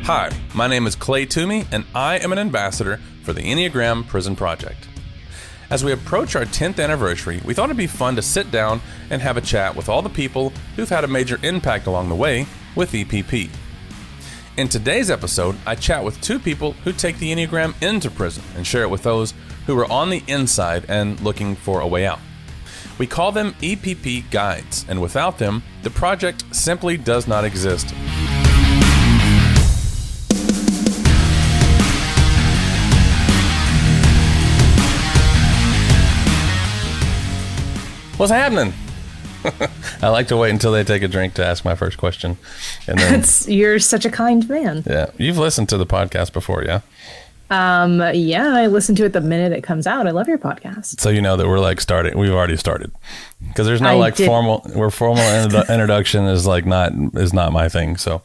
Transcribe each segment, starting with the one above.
Hi, my name is Clay Toomey, and I am an ambassador for the Enneagram Prison Project. As we approach our 10th anniversary, we thought it'd be fun to sit down and have a chat with all the people who've had a major impact along the way with EPP. In today's episode, I chat with two people who take the Enneagram into prison and share it with those who are on the inside and looking for a way out. We call them EPP Guides, and without them, the project simply does not exist. What's happening? I like to wait until they take a drink to ask my first question. And then, You're such a kind man. yeah, you've listened to the podcast before, yeah? Yeah, I listen to it the minute it comes out. I love your podcast. So you know that we're like starting. We've already started because there's no formal introduction is not my thing. So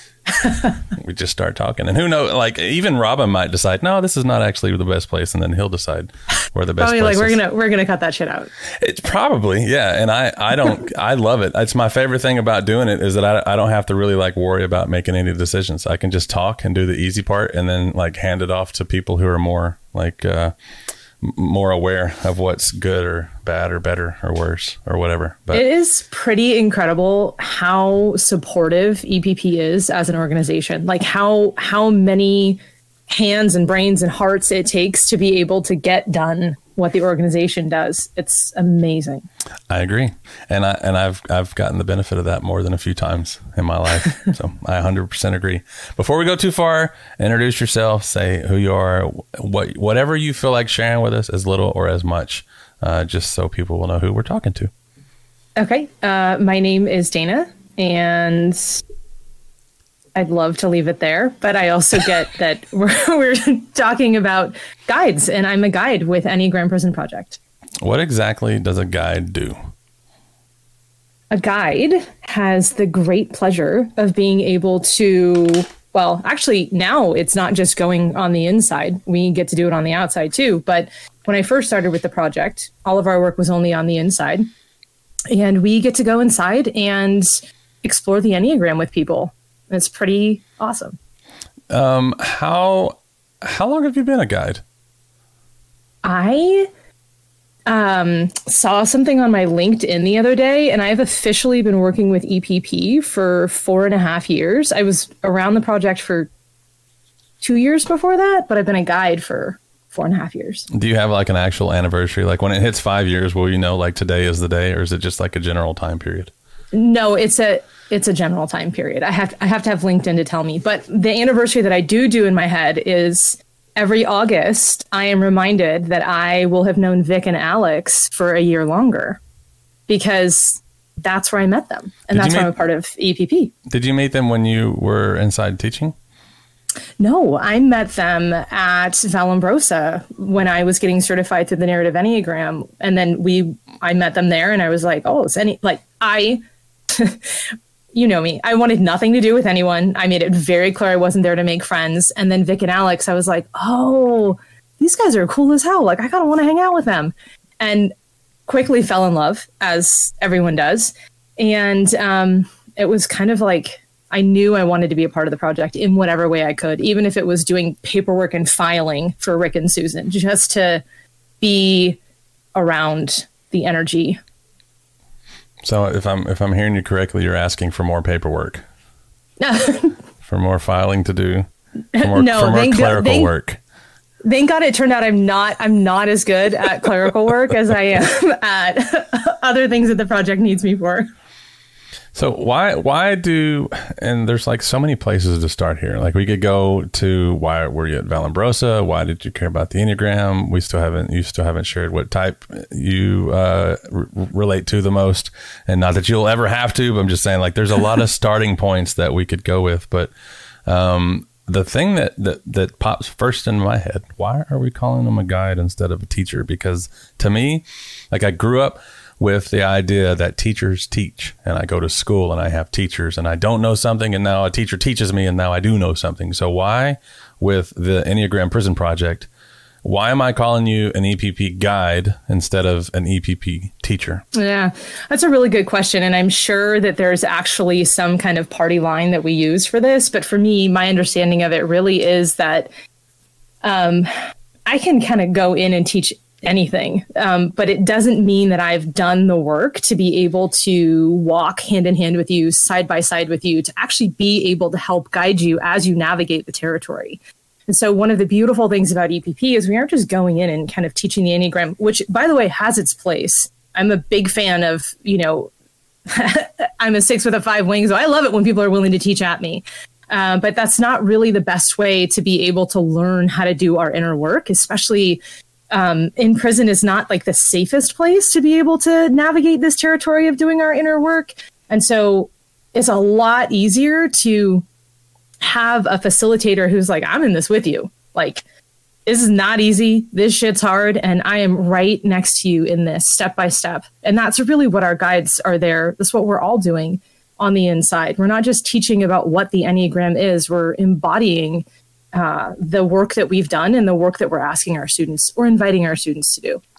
we just start talking, and who knows? Like even Robin might decide, no, this is not actually the best place, and then he'll decide where the best. Place like is. we're gonna cut that shit out. It's probably, yeah, and I don't. I love it. It's my favorite thing about doing it is that I don't have to really like worry about making any decisions. I can just talk and do the easy part, and then like hand it off to people who are more like more aware of what's good or bad or better or worse or whatever. But it is pretty incredible how supportive EPP is as an organization. Like how many hands and brains and hearts it takes to be able to get done what the organization does. It's amazing. I agree. And I've gotten the benefit of that more than a few times in my life. So I 100% agree. Before we go too far, introduce yourself, say who you are, whatever you feel like sharing with us, as little or as much, just so people will know who we're talking to. Okay. My name is Dana, and I'd love to leave it there, but I also get that we're talking about guides, and I'm a guide with Enneagram Prison Project. What exactly does a guide do? A guide has the great pleasure of being able to, well, actually now it's not just going on the inside. We get to do it on the outside too. But when I first started with the project, all of our work was only on the inside, and we get to go inside and explore the Enneagram with people. It's pretty awesome. How long have you been a guide? I saw something on my LinkedIn the other day, and I've officially been working with EPP for 4.5 years. I was around the project for 2 years before that, but I've been a guide for 4.5 years. Do you have like an actual anniversary? Like when it hits 5 years, will you know like today is the day, or is it just like a general time period? No, it's a general time period. I have to have LinkedIn to tell me. But the anniversary that I do in my head is every August, I am reminded that I will have known Vic and Alex for a year longer, because that's where I met them. And that's why I'm a part of EPP. Did you meet them when you were inside teaching? No, I met them at Vallombrosa when I was getting certified through the Narrative Enneagram. And then I met them there, and I was like, oh, you know me. I wanted nothing to do with anyone. I made it very clear I wasn't there to make friends. And then Vic and Alex, I was like, oh, these guys are cool as hell. Like, I kind of want to hang out with them. And quickly fell in love, as everyone does. And it was kind of like, I knew I wanted to be a part of the project in whatever way I could, even if it was doing paperwork and filing for Rick and Susan, just to be around the energy. So if I'm hearing you correctly, you're asking for more paperwork, for more filing to do, for more clerical work. Thank God it turned out I'm not as good at clerical work as I am at other things that the project needs me for. So why do, and there's like so many places to start here. Like we could go to, why were you at Vallombrosa? Why did you care about the Enneagram? You still haven't shared what type you relate to the most. And not that you'll ever have to, but I'm just saying like there's a lot of starting points that we could go with. But the thing that pops first in my head, why are we calling them a guide instead of a teacher? Because to me, like I grew up with the idea that teachers teach, and I go to school and I have teachers, and I don't know something, and now a teacher teaches me, and now I do know something. So why with the Enneagram Prison Project why am I calling you an EPP guide instead of an EPP teacher? Yeah, that's a really good question. And I'm sure that there's actually some kind of party line that we use for this. But for me, my understanding of it really is that I can kind of go in and teach anything, but it doesn't mean that I've done the work to be able to walk hand in hand with you, side by side with you, to actually be able to help guide you as you navigate the territory. And so one of the beautiful things about EPP is we aren't just going in and kind of teaching the Enneagram, which, by the way, has its place. I'm a big fan of, I'm a 6 with a 5 wing, so I love it when people are willing to teach at me. But that's not really the best way to be able to learn how to do our inner work, especially in prison is not like the safest place to be able to navigate this territory of doing our inner work. And so it's a lot easier to have a facilitator who's like, I'm in this with you. Like, this is not easy. This shit's hard. And I am right next to you in this step by step. And that's really what our guides are there. That's what we're all doing on the inside. We're not just teaching about what the Enneagram is. We're embodying the work that we've done and the work that we're asking our students or inviting our students to do.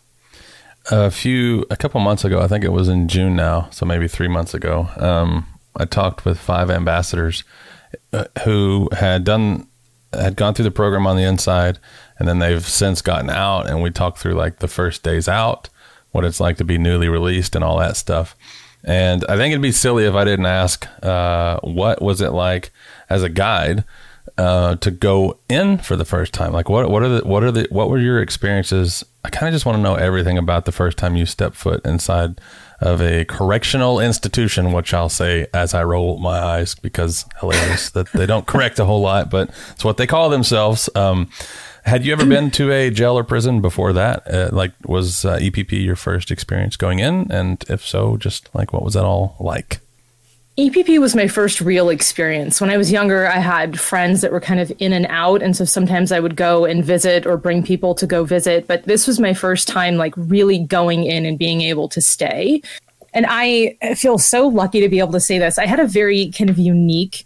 A couple months ago, I think it was in June now, so maybe 3 months ago, I talked with 5 ambassadors who had gone through the program on the inside, and then they've since gotten out, and we talked through like the first days out, what it's like to be newly released and all that stuff. And I think it'd be silly if I didn't ask, what was it like as a guide to go in for the first time? Like, what were your experiences? I kind of just want to know everything about the first time you stepped foot inside of a correctional institution, which I'll say as I roll my eyes, because hilarious that they don't correct a whole lot, but it's what they call themselves. Had you ever been to a jail or prison before that? Was EPP your first experience going in? And if so, just like, what was that all like? EPP was my first real experience. When I was younger, I had friends that were kind of in and out. And so sometimes I would go and visit or bring people to go visit. But this was my first time like really going in and being able to stay. And I feel so lucky to be able to say this. I had a very kind of unique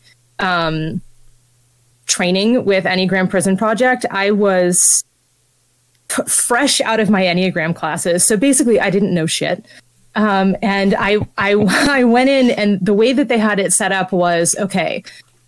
training with Enneagram Prison Project. I was fresh out of my Enneagram classes. So basically I didn't know shit. And I went in, and the way that they had it set up was, okay,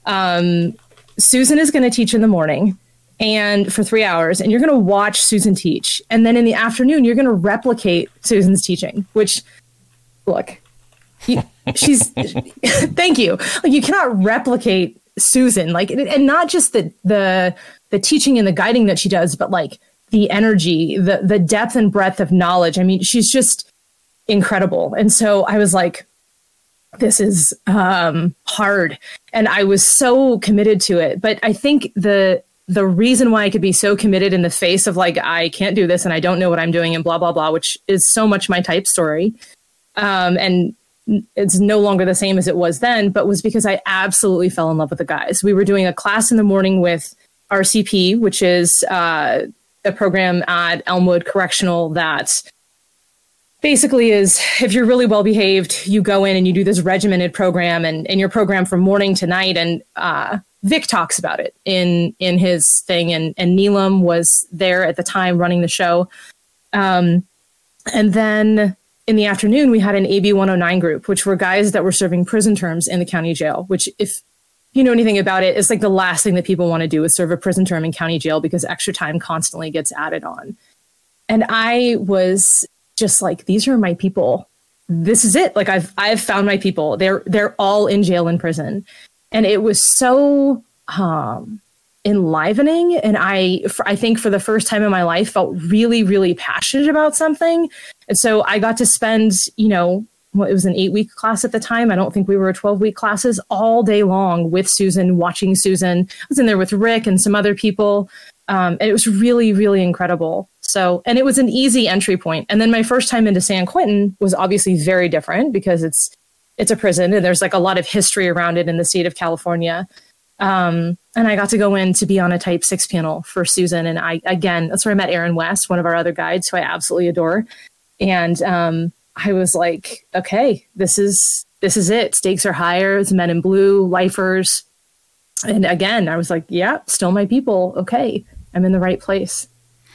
Susan is going to teach in the morning and for 3 hours, and you're going to watch Susan teach. And then in the afternoon, you're going to replicate Susan's teaching, which, look, she's, thank you. Like, you cannot replicate Susan, like, and not just the teaching and the guiding that she does, but like the energy, the depth and breadth of knowledge. I mean, she's just incredible. And so I was like, this is hard. And I was so committed to it. But I think the reason why I could be so committed in the face of like, I can't do this and I don't know what I'm doing and blah, blah, blah, which is so much my type story. And it's no longer the same as it was then, but was because I absolutely fell in love with the guys. We were doing a class in the morning with RCP, which is a program at Elmwood Correctional that basically is, if you're really well behaved, you go in and you do this regimented program and your program from morning to night. And Vic talks about it in his thing. And Neelam was there at the time running the show. And then in the afternoon, we had an AB 109 group, which were guys that were serving prison terms in the county jail, which, if you know anything about it, it's like the last thing that people want to do is serve a prison term in county jail because extra time constantly gets added on. And I was just like, these are my people. This is it. Like, I've found my people. They're all in jail and prison. And it was so enlivening. And I think for the first time in my life felt really, really passionate about something. And so I got to spend, it was an 8-week class at the time. I don't think we were 12-week classes, all day long with Susan, watching Susan. I was in there with Rick and some other people. And it was really, really incredible. So, and it was an easy entry point. And then my first time into San Quentin was obviously very different because it's a prison and there's like a lot of history around it in the state of California. And I got to go in to be on a type 6 panel for Susan. And that's where I met Aaron West, one of our other guides who I absolutely adore. And I was like, okay, this is it. Stakes are higher. It's men in blue, lifers. And again, I was like, yeah, still my people. Okay, I'm in the right place.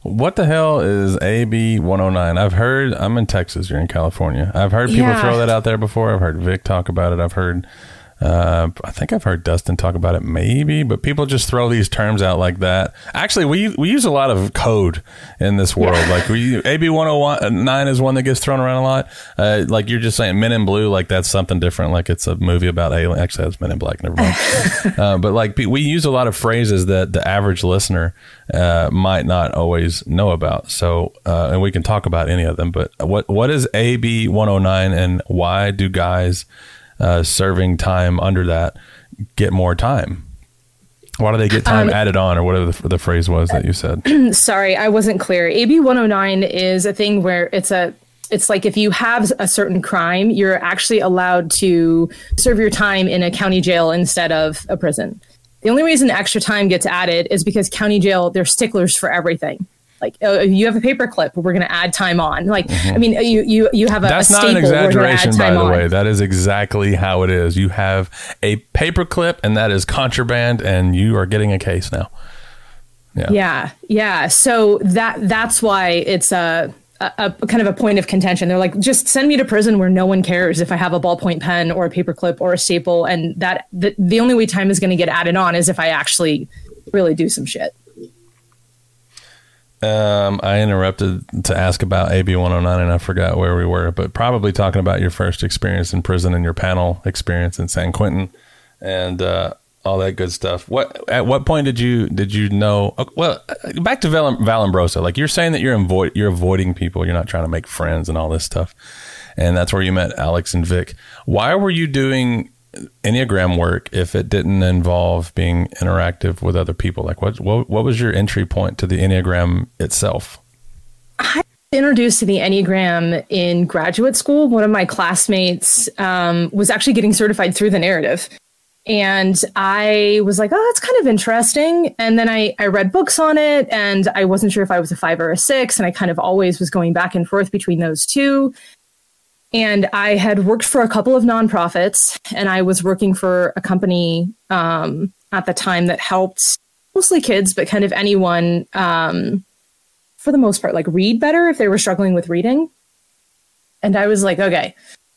what the hell is AB 109? I've heard, I'm in Texas, you're in California. I've heard people throw that out there before. I've heard Vic talk about it. I've heard, I think I've heard Dustin talk about it maybe, but people just throw these terms out like that. Actually, we use a lot of code in this world. Like AB 109 is one that gets thrown around a lot. Like you're just saying Men in Blue, like that's something different. Like it's a movie about alien. Actually, that's Men in Black. Never mind. But like we use a lot of phrases that the average listener might not always know about. So, and we can talk about any of them, but what is AB 109 and why do guys serving time under that get more time? Why do they get time added on, or whatever the phrase was that you said? Sorry, I wasn't clear. AB 109 is a thing where it's like if you have a certain crime, you're actually allowed to serve your time in a county jail instead of a prison. The only reason extra time gets added is because county jail, they're sticklers for everything. Like, you have a paper clip, we're going to add time on. Like, I mean, you have a staple. That's not an exaggeration, by the way. That is exactly how it is. You have a paper clip, and that is contraband, and you are getting a case now. Yeah. So that's why it's a kind of a point of contention. They're like, just send me to prison where no one cares if I have a ballpoint pen or a paper clip or a staple, and that the only way time is going to get added on is if I actually really do some shit. I interrupted to ask about AB 109 and I forgot where we were, but probably talking about your first experience in prison and your panel experience in San Quentin and all that good stuff. At what point did you know? Well, back to Vallombrosa. Like you're saying that you're avoiding people, you're not trying to make friends and all this stuff, and that's where you met Alex and Vic. Why were you doing Enneagram work if it didn't involve being interactive with other people? Like what was your entry point to the Enneagram itself? I was introduced to the Enneagram in graduate school. One of my classmates was actually getting certified through the narrative. And I was like, oh, that's kind of interesting. And then I read books on it and I wasn't sure if I was a 5 or a 6. And I kind of always was going back and forth between those two. And I had worked for a couple of nonprofits, and I was working for a company at the time that helped mostly kids, but kind of anyone, for the most part, like read better if they were struggling with reading. And I was like, okay,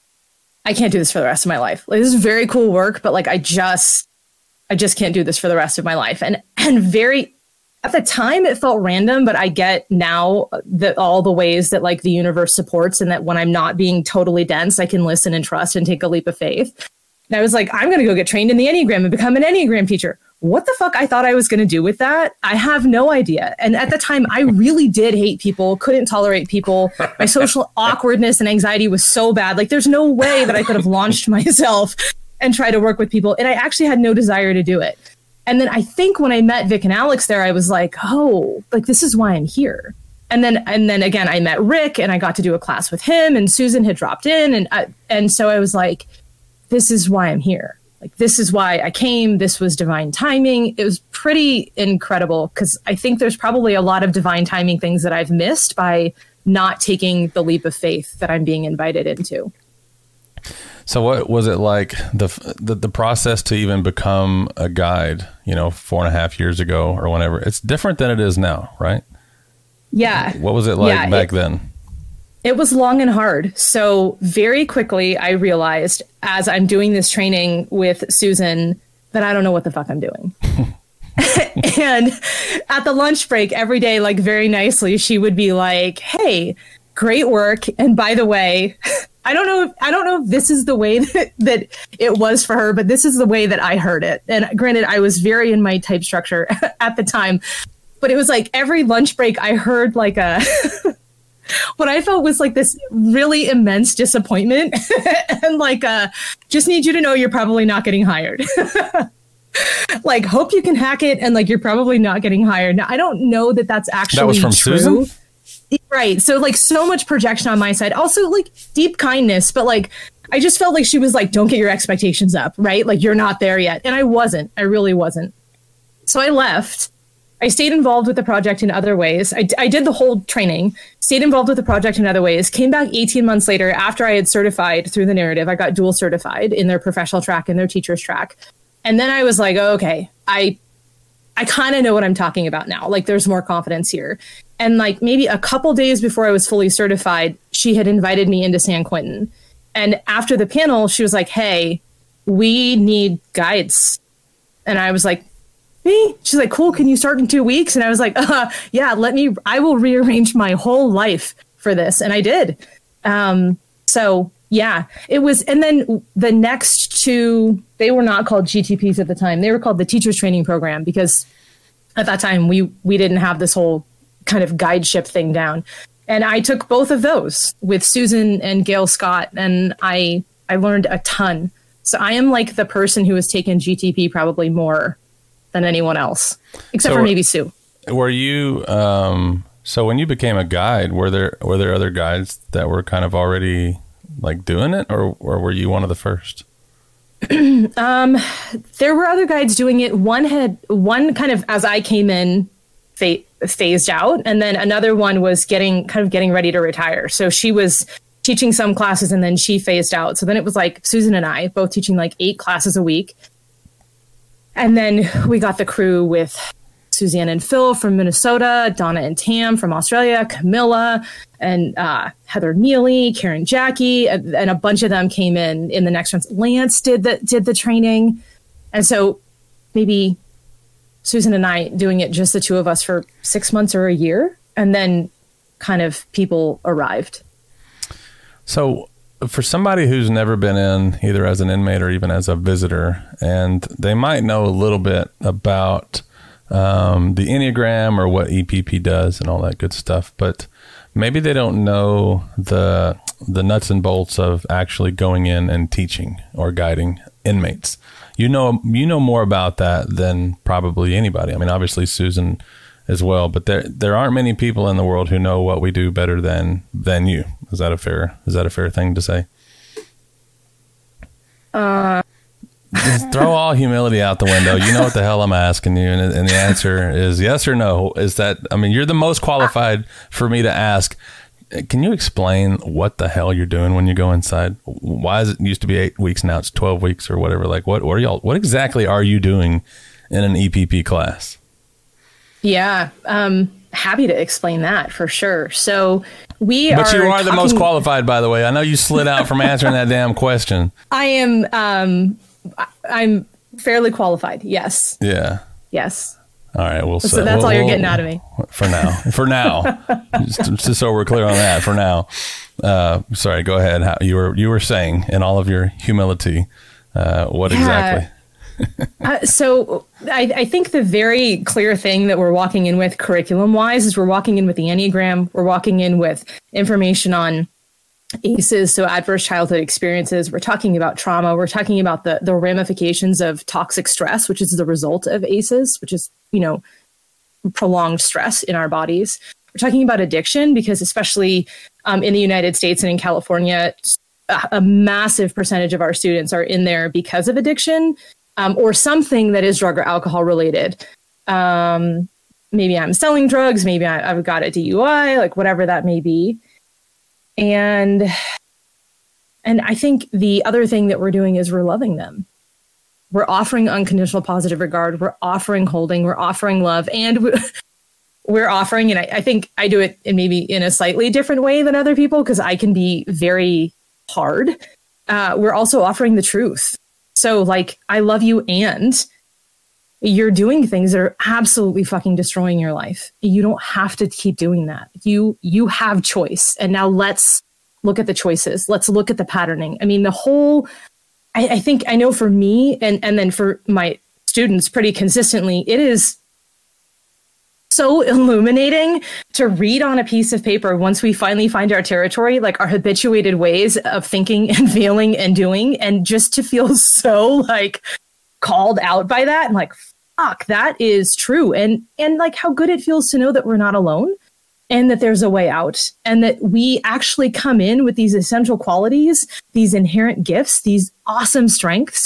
I can't do this for the rest of my life. Like, this is very cool work, but like, I just can't do this for the rest of my life. And very, at the time it felt random, but I get now that all the ways that like the universe supports and that when I'm not being totally dense, I can listen and trust and take a leap of faith. And I was like, I'm going to go get trained in the Enneagram and become an Enneagram teacher. What the fuck I thought I was going to do with that? I have no idea. And at the time I really did hate people, couldn't tolerate people. My social awkwardness and anxiety was so bad. Like there's no way that I could have launched myself and try to work with people. And I actually had no desire to do it. And then I think when I met Vic and Alex there, I was like, oh, like this is why I'm here. And then again, I met Rick and I got to do a class with him and Susan had dropped in. And so I was like, this is why I'm here. Like, this is why I came. This was divine timing. It was pretty incredible because I think there's probably a lot of divine timing things that I've missed by not taking the leap of faith that I'm being invited into. So what was it like the process to even become a guide, 4.5 years ago or whenever? It's different than it is now, right? Yeah. What was it like back then? It was long and hard. So very quickly, I realized as I'm doing this training with Susan that I don't know what the fuck I'm doing. And at the lunch break every day, like very nicely, she would be like, hey, great work. And by the way, I don't know if this is the way that it was for her, but this is the way that I heard it. And granted, I was very in my type structure at the time, but it was like every lunch break I heard like what I felt was like this really immense disappointment and like, just need you to know you're probably not getting hired. Like, hope you can hack it. And like, you're probably not getting hired. Now, I don't know that that's actually that was from true. Susan? Right. So like so much projection on my side, also like deep kindness, but like, I just felt like she was like, don't get your expectations up, right? Like you're not there yet. And I really wasn't. So I left. I stayed involved with the project in other ways. I did the whole training, stayed involved with the project in other ways, came back 18 months later after I had certified through the narrative. I got dual certified in their professional track and their teacher's track. And then I was like, oh, okay, I I kind of know what I'm talking about now. Like there's more confidence here. And like maybe a couple days before I was fully certified, she had invited me into San Quentin. And after the panel, she was like, hey, we need guides. And I was like, me? She's like, cool. Can you start in 2 weeks? And I was like, yeah, I will rearrange my whole life for this. And I did. So yeah, it was. And then the next two, they were not called GTPs at the time. They were called the Teachers Training Program, because at that time we didn't have this whole kind of guideship thing down. And I took both of those with Susan and Gail Scott, and I learned a ton. So I am like the person who has taken GTP probably more than anyone else, except for maybe Sue. Were you, so when you became a guide, were there other guides that were kind of already like doing it, or were you one of the first? There were other guides doing it. One kind of, as I came in, phased out, and then another one was getting ready to retire. So she was teaching some classes and then she phased out. So then it was like Susan and I both teaching like 8 classes a week. And then we got the crew with Suzanne and Phil from Minnesota, Donna and Tam from Australia, Camilla and Heather Neely, Karen Jackie, and a bunch of them came in the next ones. Lance did the training. And so maybe Susan and I doing it, just the two of us, for 6 months or a year. And then kind of people arrived. So for somebody who's never been in, either as an inmate or even as a visitor, and they might know a little bit about the Enneagram or what EPP does and all that good stuff, but maybe they don't know the nuts and bolts of actually going in and teaching or guiding inmates. You know more about that than probably anybody. I mean, obviously Susan as well, but there aren't many people in the world who know what we do better than you. Is that a fair thing to say? Just throw all humility out the window. You know what the hell I'm asking you, and the answer is yes or no. Is that, I mean, you're the most qualified for me to ask. Can you explain what the hell you're doing when you go inside? Why is it used to be 8 weeks, now it's 12 weeks or whatever? Like what exactly are you doing in an EPP class? Yeah, happy to explain that for sure. So But you are the most qualified, by the way. I know you slid out from answering that damn question. I am. I'm fairly qualified. Yes. Yeah. Yes. All right. So that's all you're getting out of me. For now. just so we're clear on that. For now. Sorry. Go ahead. You were saying, in all of your humility, what exactly? So I think the very clear thing that we're walking in with curriculum wise is we're walking in with the Enneagram. We're walking in with information on ACEs, so adverse childhood experiences. We're talking about trauma. We're talking about the ramifications of toxic stress, which is the result of ACEs, which is, prolonged stress in our bodies. We're talking about addiction, because especially in the United States and in California, a massive percentage of our students are in there because of addiction. Or something that is drug or alcohol related. Maybe I'm selling drugs. Maybe I've got a DUI, like whatever that may be. And I think the other thing that we're doing is we're loving them. We're offering unconditional positive regard. We're offering holding. We're offering love. And we're offering, and I think I do it in a slightly different way than other people, because I can be very hard. We're also offering the truth. So like, I love you, and you're doing things that are absolutely fucking destroying your life. You don't have to keep doing that. You have choice. And now let's look at the choices. Let's look at the patterning. I mean, I think I know for me and then for my students pretty consistently, it is so illuminating to read on a piece of paper, once we finally find our territory, like our habituated ways of thinking and feeling and doing, and just to feel so like called out by that and like, fuck, that is true. And like how good it feels to know that we're not alone, and that there's a way out, and that we actually come in with these essential qualities, these inherent gifts, these awesome strengths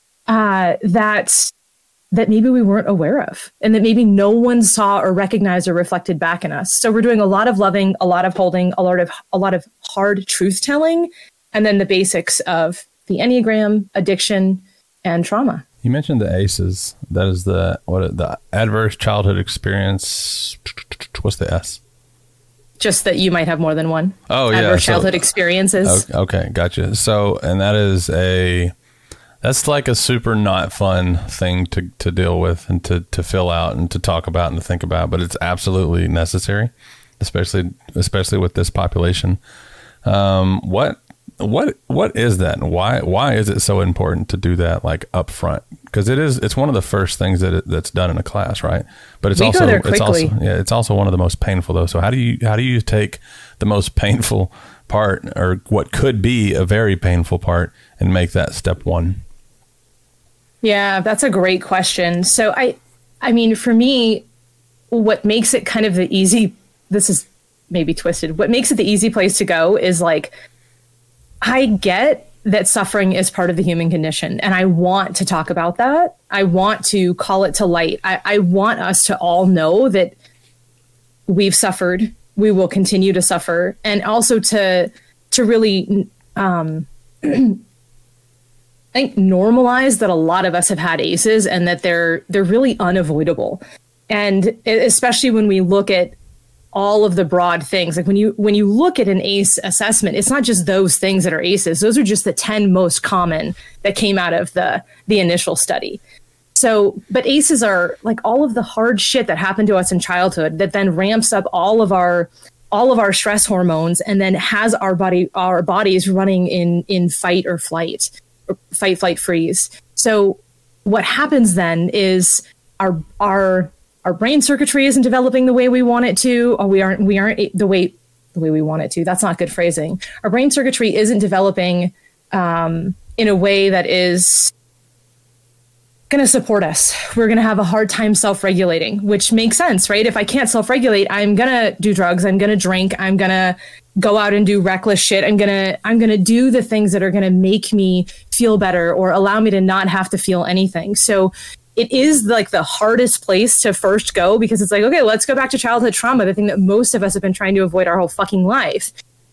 that maybe we weren't aware of, and that maybe no one saw or recognized or reflected back in us. So we're doing a lot of loving, a lot of holding, a lot of hard truth telling, and then the basics of the Enneagram, addiction, and trauma. You mentioned the ACEs. That is the adverse childhood experience. What's the S? Just that you might have more than one. Oh, yeah. Adverse childhood experiences. Okay, gotcha. So, and that's like a super not fun thing to deal with and to fill out and to talk about and to think about, but it's absolutely necessary, especially with this population. What is that, and why is it so important to do that, like, up front? Because it's one of the first things that's done in a class, right? But it's also one of the most painful, though. So how do you take the most painful part, or what could be a very painful part, and make that step one? Yeah, that's a great question. So I mean, for me, what makes it kind of the easy, this is maybe twisted, what makes it the easy place to go is, like, I get that suffering is part of the human condition, and I want to talk about that. I want to call it to light. I want us to all know that we've suffered, we will continue to suffer, and also to really I think normalize that a lot of us have had ACEs and that they're really unavoidable. And especially when we look at all of the broad things, like when you look at an ACE assessment, it's not just those things that are ACEs. Those are just the 10 most common that came out of the initial study. So, but ACEs are like all of the hard shit that happened to us in childhood that then ramps up all of our stress hormones and then has our bodies running in fight or flight. Fight, flight, freeze. So what happens then is our brain circuitry isn't developing the way we want it to, or we aren't the way we want it to. That's not good phrasing. Our brain circuitry isn't developing in a way that is going to support us. We're going to have a hard time self-regulating, which makes sense, right? If I can't self-regulate, I'm going to do drugs. I'm going to drink. I'm going to go out and do reckless shit. I'm going to do the things that are going to make me feel better or allow me to not have to feel anything. So it is like the hardest place to first go, because it's like, okay, let's go back to childhood trauma, the thing that most of us have been trying to avoid our whole fucking life.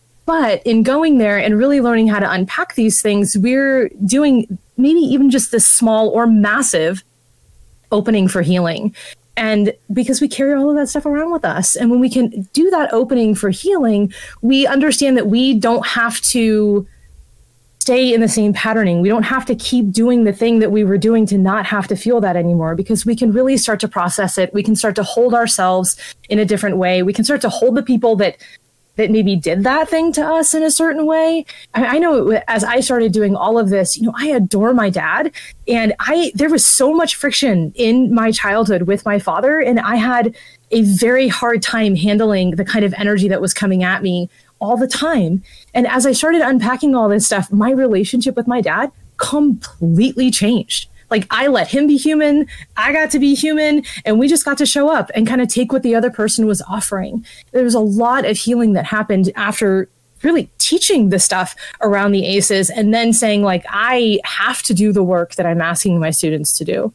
But in going there and really learning how to unpack these things, we're doing maybe even just this small or massive opening for healing. And because we carry all of that stuff around with us. And when we can do that opening for healing, we understand that we don't have to stay in the same patterning. We don't have to keep doing the thing that we were doing to not have to feel that anymore, because we can really start to process it. We can start to hold ourselves in a different way. We can start to hold the people that maybe did that thing to us in a certain way. I know as I started doing all of this, I adore my dad, and there was so much friction in my childhood with my father, and I had a very hard time handling the kind of energy that was coming at me all the time. And as I started unpacking all this stuff, my relationship with my dad completely changed. Like, I let him be human, I got to be human, and we just got to show up and kind of take what the other person was offering. There was a lot of healing that happened after really teaching the stuff around the ACEs and then saying, like, I have to do the work that I'm asking my students to do.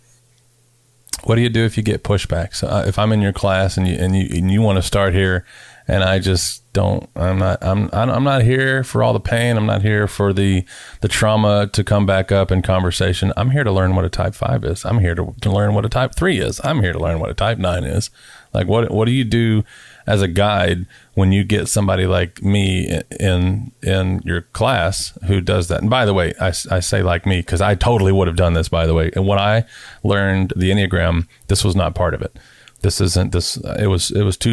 What do you do if you get pushback? So if I'm in your class and you want to start here, and I just don't, I'm not here for all the pain. I'm not here for the trauma to come back up in conversation. I'm here to learn what a type 5 is. I'm here to learn what a type 3 is. I'm here to learn what a type 9 is. Like, what do you do as a guide when you get somebody like me in your class who does that? And by the way, I say like me, because I totally would have done this, by the way. And when I learned the Enneagram, this was not part of it. This isn't this. It was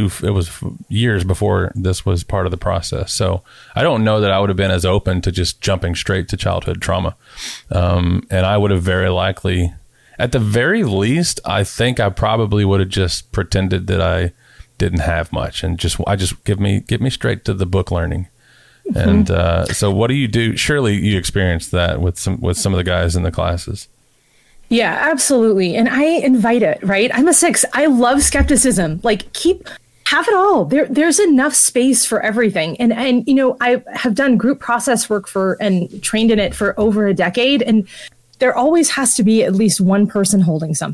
years before this was part of the process. So I don't know that I would have been as open to just jumping straight to childhood trauma. And I would have very likely, at the very least, I think I probably would have just pretended that I didn't have much and just give me straight to the book learning. Mm-hmm. And so what do you do? Surely you experienced that with some of the guys in the classes. Yeah, absolutely. And I invite it, right? I'm a 6. I love skepticism. Like, have it all. There's enough space for everything. And I have done group process work and trained in it for over a decade. And there always has to be at least one person holding something.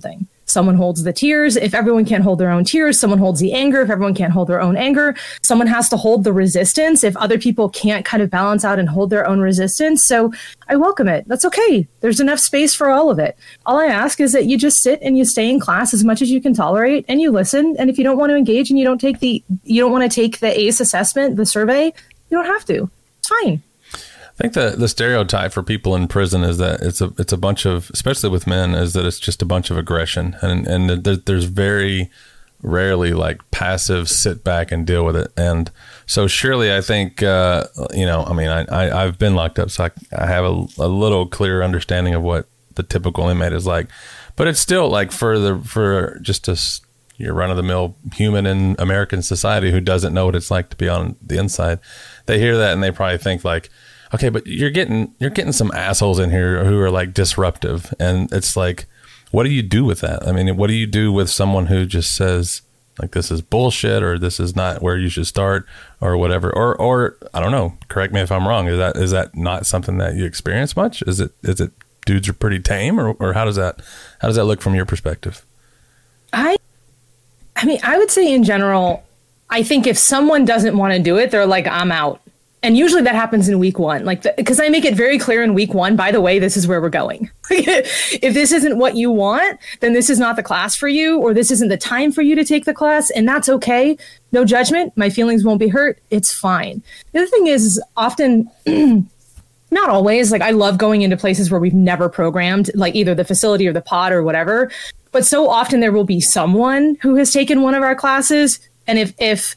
someone holds the tears. If everyone can't hold their own tears, someone holds the anger. If everyone can't hold their own anger, someone has to hold the resistance if other people can't kind of balance out and hold their own resistance. So I welcome it. That's okay. There's enough space for all of it. All I ask is that you just sit and you stay in class as much as you can tolerate, and you listen. And if you don't want to engage and you don't want to take the ACE assessment, the survey, you don't have to. It's fine. I think the stereotype for people in prison is that it's a bunch of, especially with men, is that it's just a bunch of aggression, and there's very rarely like passive sit back and deal with it. And so surely I think I've been locked up, so I have a little clearer understanding of what the typical inmate is like, but it's still like for just your run of the mill human in American society who doesn't know what it's like to be on the inside. They hear that and they probably think like, okay, but you're getting some assholes in here who are like disruptive. And it's like, what do you do with that? I mean, what do you do with someone who just says like, this is bullshit, or this is not where you should start, or whatever, or I don't know, correct me if I'm wrong. Is that not something that you experience much? Is it dudes are pretty tame, or how does that look from your perspective? I mean, I would say in general, I think if someone doesn't want to do it, they're like, I'm out. And usually that happens in week one, because I make it very clear in week one, by the way, this is where we're going. If this isn't what you want, then this is not the class for you, or this isn't the time for you to take the class. And that's okay. No judgment. My feelings won't be hurt. It's fine. The other thing is often, not always, like I love going into places where we've never programmed, like either the facility or the pod or whatever. But so often there will be someone who has taken one of our classes. And if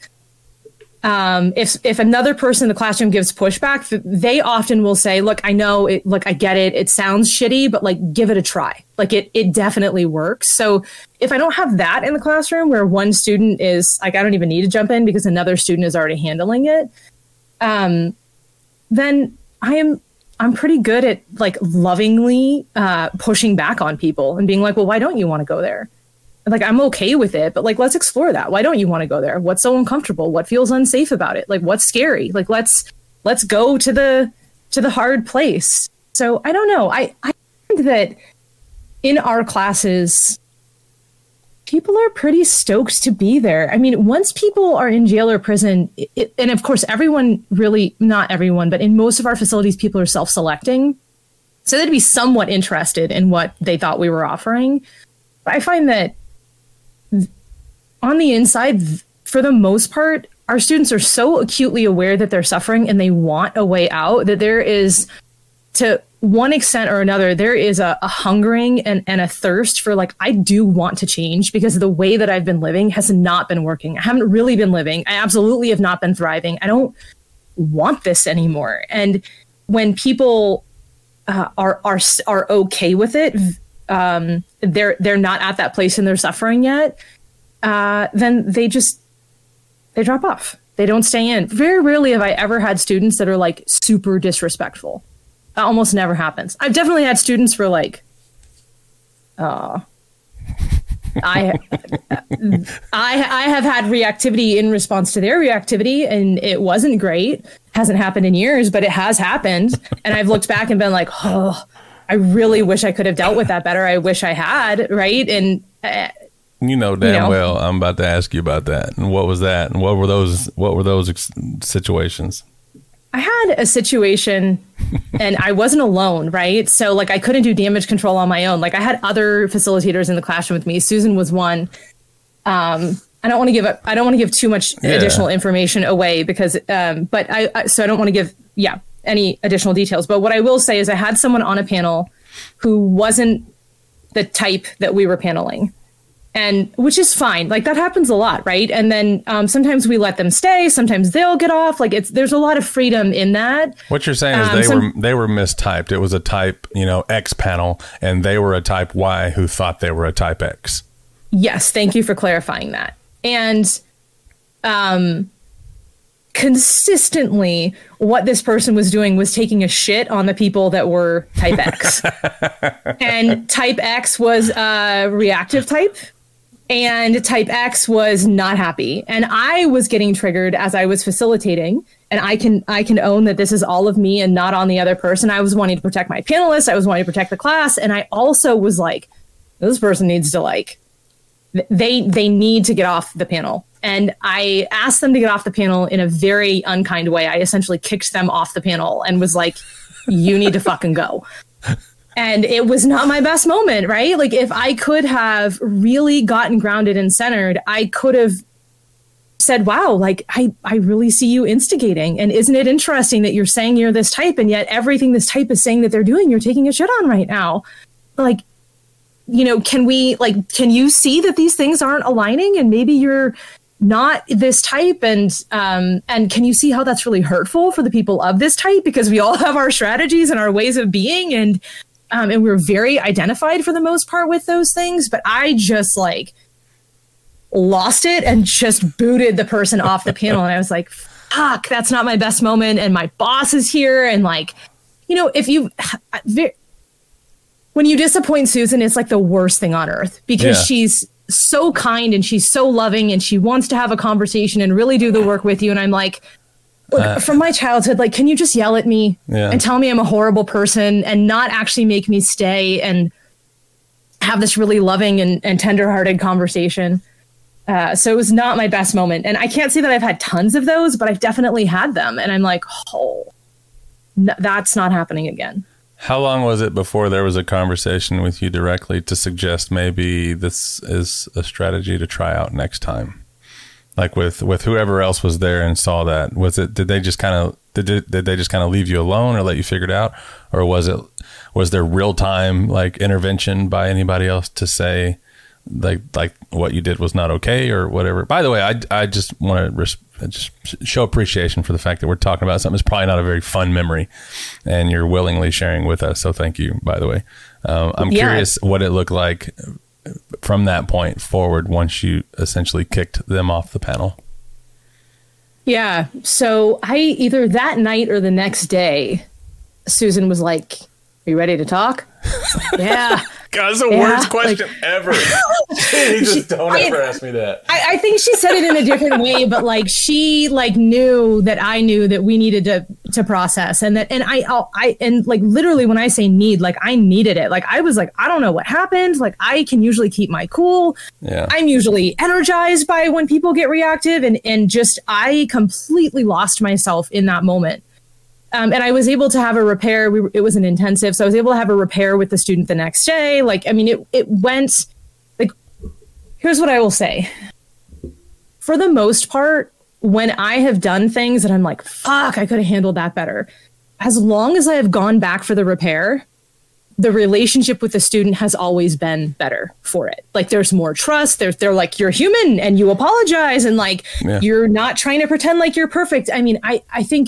another person in the classroom gives pushback, they often will say, look, I know it, look, I get it. It sounds shitty, but like, give it a try. Like it definitely works. So if I don't have that in the classroom where one student is like, I don't even need to jump in because another student is already handling it, then I'm pretty good at like lovingly pushing back on people and being like, well, why don't you want to go there? Like, I'm okay with it, but like, let's explore that. Why don't you want to go there? What's so uncomfortable? What feels unsafe about it? Like, what's scary? Like, let's go to the hard place. So I don't know. I think that in our classes, people are pretty stoked to be there. I mean, once people are in jail or prison, and of course, everyone really, not everyone, but in most of our facilities, people are self-selecting. So they'd be somewhat interested in what they thought we were offering. But I find that on the inside, for the most part, our students are so acutely aware that they're suffering and they want a way out that there is, to one extent or another, there is a hungering and a thirst for like, I do want to change because the way that I've been living has not been working. I haven't really been living. I absolutely have not been thriving. I don't want this anymore. And when people are okay with it, they're not at that place in their suffering yet, then they drop off. They don't stay in. Very rarely have I ever had students that are like super disrespectful. That almost never happens. I've definitely had students who are like, I have had reactivity in response to their reactivity, and it wasn't great. Hasn't happened in years, but it has happened. And I've looked back and been like, oh, I really wish I could have dealt with that better. I wish I had, right? And well, I'm about to ask you about that. And what was that? And what were those situations? I had a situation and I wasn't alone, right? So like I couldn't do damage control on my own. Like I had other facilitators in the classroom with me. Susan was one. I don't want to give too much additional information away because, but I don't want to give, any additional details. But what I will say is I had someone on a panel who wasn't the type that we were paneling. And which is fine. Like that happens a lot, right? And then sometimes we let them stay. Sometimes they'll get off. Like there's a lot of freedom in that. What you're saying is they were mistyped. It was a type, X panel, and they were a type Y who thought they were a type X. Yes, thank you for clarifying that. And consistently, what this person was doing was taking a shit on the people that were type X. And type X was a reactive type. And type X was not happy. And I was getting triggered as I was facilitating. And I can own that this is all of me and not on the other person. I was wanting to protect my panelists. I was wanting to protect the class. And I also was like, this person needs to like they need to get off the panel. And I asked them to get off the panel in a very unkind way. I essentially kicked them off the panel and was like, you need to fucking go. And it was not my best moment, right? Like, if I could have really gotten grounded and centered, I could have said, wow, like, I really see you instigating. And isn't it interesting that you're saying you're this type, and yet everything this type is saying that they're doing, you're taking a shit on right now. Like, you know, can you see that these things aren't aligning, and maybe you're not this type, and can you see how that's really hurtful for the people of this type? Because we all have our strategies and our ways of being, and we're very identified for the most part with those things. But I just like lost it and just booted the person off the panel. And I was like, fuck, that's not my best moment. And my boss is here. And like, you know, when you disappoint Susan, it's like the worst thing on earth, because she's so kind and she's so loving and she wants to have a conversation and really do the work with you. And I'm like, look, from my childhood, like, can you just yell at me and tell me I'm a horrible person and not actually make me stay and have this really loving and tenderhearted conversation? So it was not my best moment. And I can't say that I've had tons of those, but I've definitely had them. And I'm like, that's not happening again. How long was it before there was a conversation with you directly to suggest maybe this is a strategy to try out next time? Like with whoever else was there and saw that, did they just kind of leave you alone or let you figure it out? Or was there real time like intervention by anybody else to say like what you did was not okay or whatever? By the way, I just want to just show appreciation for the fact that we're talking about something that's probably not a very fun memory, and you're willingly sharing with us. So thank you, by the way. I'm curious what it looked like from that point forward once you essentially kicked them off the panel. Yeah. So either that night or the next day, Susan was like, are you ready to talk? Yeah. God, that's the worst question ever. Don't ever ask me that. I think she said it in a different way, but like she like knew that I knew that we needed to process, and I like literally when I say need, like I needed it. Like I was like, I don't know what happened. Like I can usually keep my cool. Yeah. I'm usually energized by when people get reactive, and just I completely lost myself in that moment. And I was able to have a repair. It was an intensive, so I was able to have a repair with the student the next day. Like, I mean, it went like, here's what I will say. For the most part, when I have done things that I'm like, fuck, I could have handled that better. As long as I have gone back for the repair, the relationship with the student has always been better for it. Like there's more trust. They're like, you're human and you apologize. And like, you're not trying to pretend like you're perfect. I mean, I think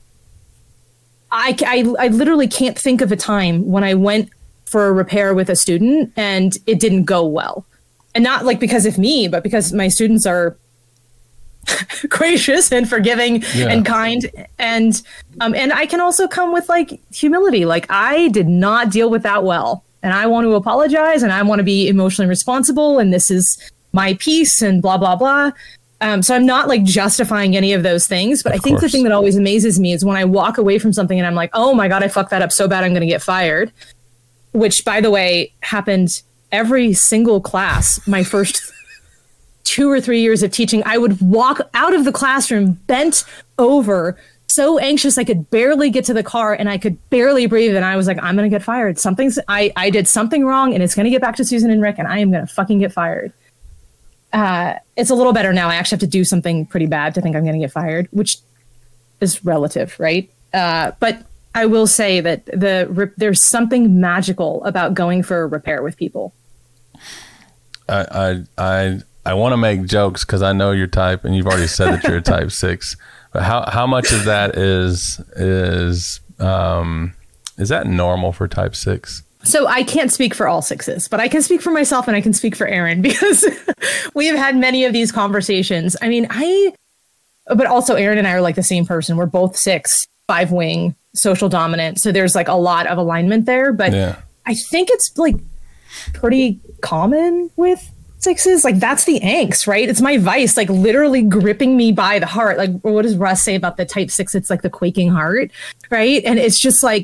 I literally can't think of a time when I went for a repair with a student and it didn't go well. And not like because of me, but because my students are gracious and forgiving and kind. And I can also come with like humility. Like I did not deal with that well. And I want to apologize and I want to be emotionally responsible. And this is my piece and blah, blah, blah. So I'm not like justifying any of those things, but I think the thing that always amazes me is when I walk away from something and I'm like, oh my God, I fucked that up so bad, I'm going to get fired. Which, by the way, happened every single class. My first 2 or 3 years of teaching, I would walk out of the classroom bent over, so anxious I could barely get to the car and I could barely breathe. And I was like, I'm going to get fired. I did something wrong and it's going to get back to Susan and Rick and I am going to fucking get fired. It's a little better now. I actually have to do something pretty bad to think I'm going to get fired, which is relative, right? But I will say that there's something magical about going for a repair with people. I want to make jokes because I know your type, and you've already said that you're a type 6. But how much of that is that normal for type 6? So I can't speak for all 6s, but I can speak for myself and I can speak for Aaron because we have had many of these conversations. I mean, but also Aaron and I are like the same person. We're both 6, 5-wing, social dominant. So there's like a lot of alignment there, but I think it's like pretty common with 6s. Like that's the angst, right? It's my vice, like literally gripping me by the heart. Like what does Russ say about the type 6? It's like the quaking heart, right? And it's just like,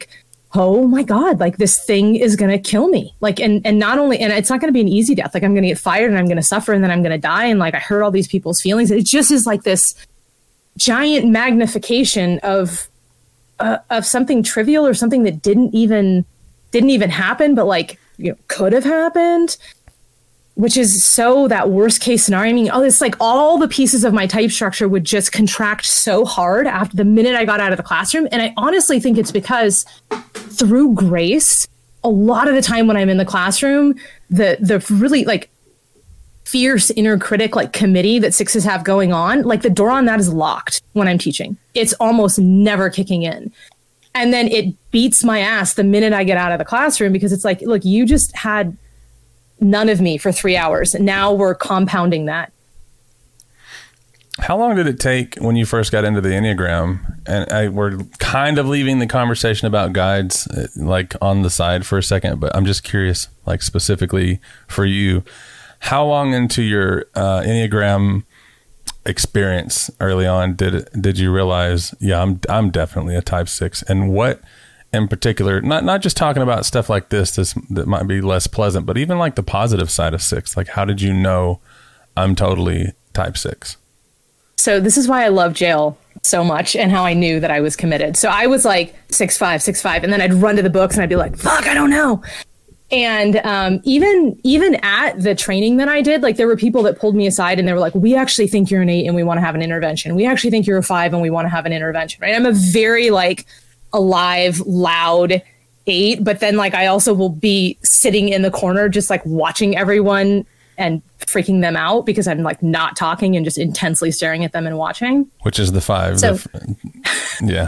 oh my God, like this thing is going to kill me. Like, and not only, and it's not going to be an easy death. Like I'm going to get fired and I'm going to suffer and then I'm going to die. And like, I hurt all these people's feelings. It just is like this giant magnification of something trivial or something that didn't even happen, but like, could have happened, which is so that worst case scenario. I mean, it's like all the pieces of my type structure would just contract so hard after the minute I got out of the classroom. And I honestly think it's because through grace, a lot of the time when I'm in the classroom, the really like fierce inner critic like committee that sixes have going on, like the door on that is locked when I'm teaching. It's almost never kicking in. And then it beats my ass the minute I get out of the classroom because it's like, look, you just had none of me for 3 hours. And now we're compounding that. How long did it take when you first got into the Enneagram? And we're kind of leaving the conversation about guides like on the side for a second, but I'm just curious, like specifically for you, how long into your Enneagram experience early on did you realize, yeah, I'm definitely a type 6? And what in particular, not just talking about stuff like this that might be less pleasant, but even like the positive side of 6, like how did you know I'm totally type 6? So this is why I love jail so much and how I knew that I was committed. So I was like 6'5", and then I'd run to the books and I'd be like, fuck, I don't know. And even at the training that I did, like there were people that pulled me aside and they were like, we actually think you're an 8 and we want to have an intervention. We actually think you're a 5 and we want to have an intervention, right? I'm a very like alive, loud 8, but then like I also will be sitting in the corner just like watching everyone and freaking them out because I'm like not talking and just intensely staring at them and watching. Which is the 5. So, yeah.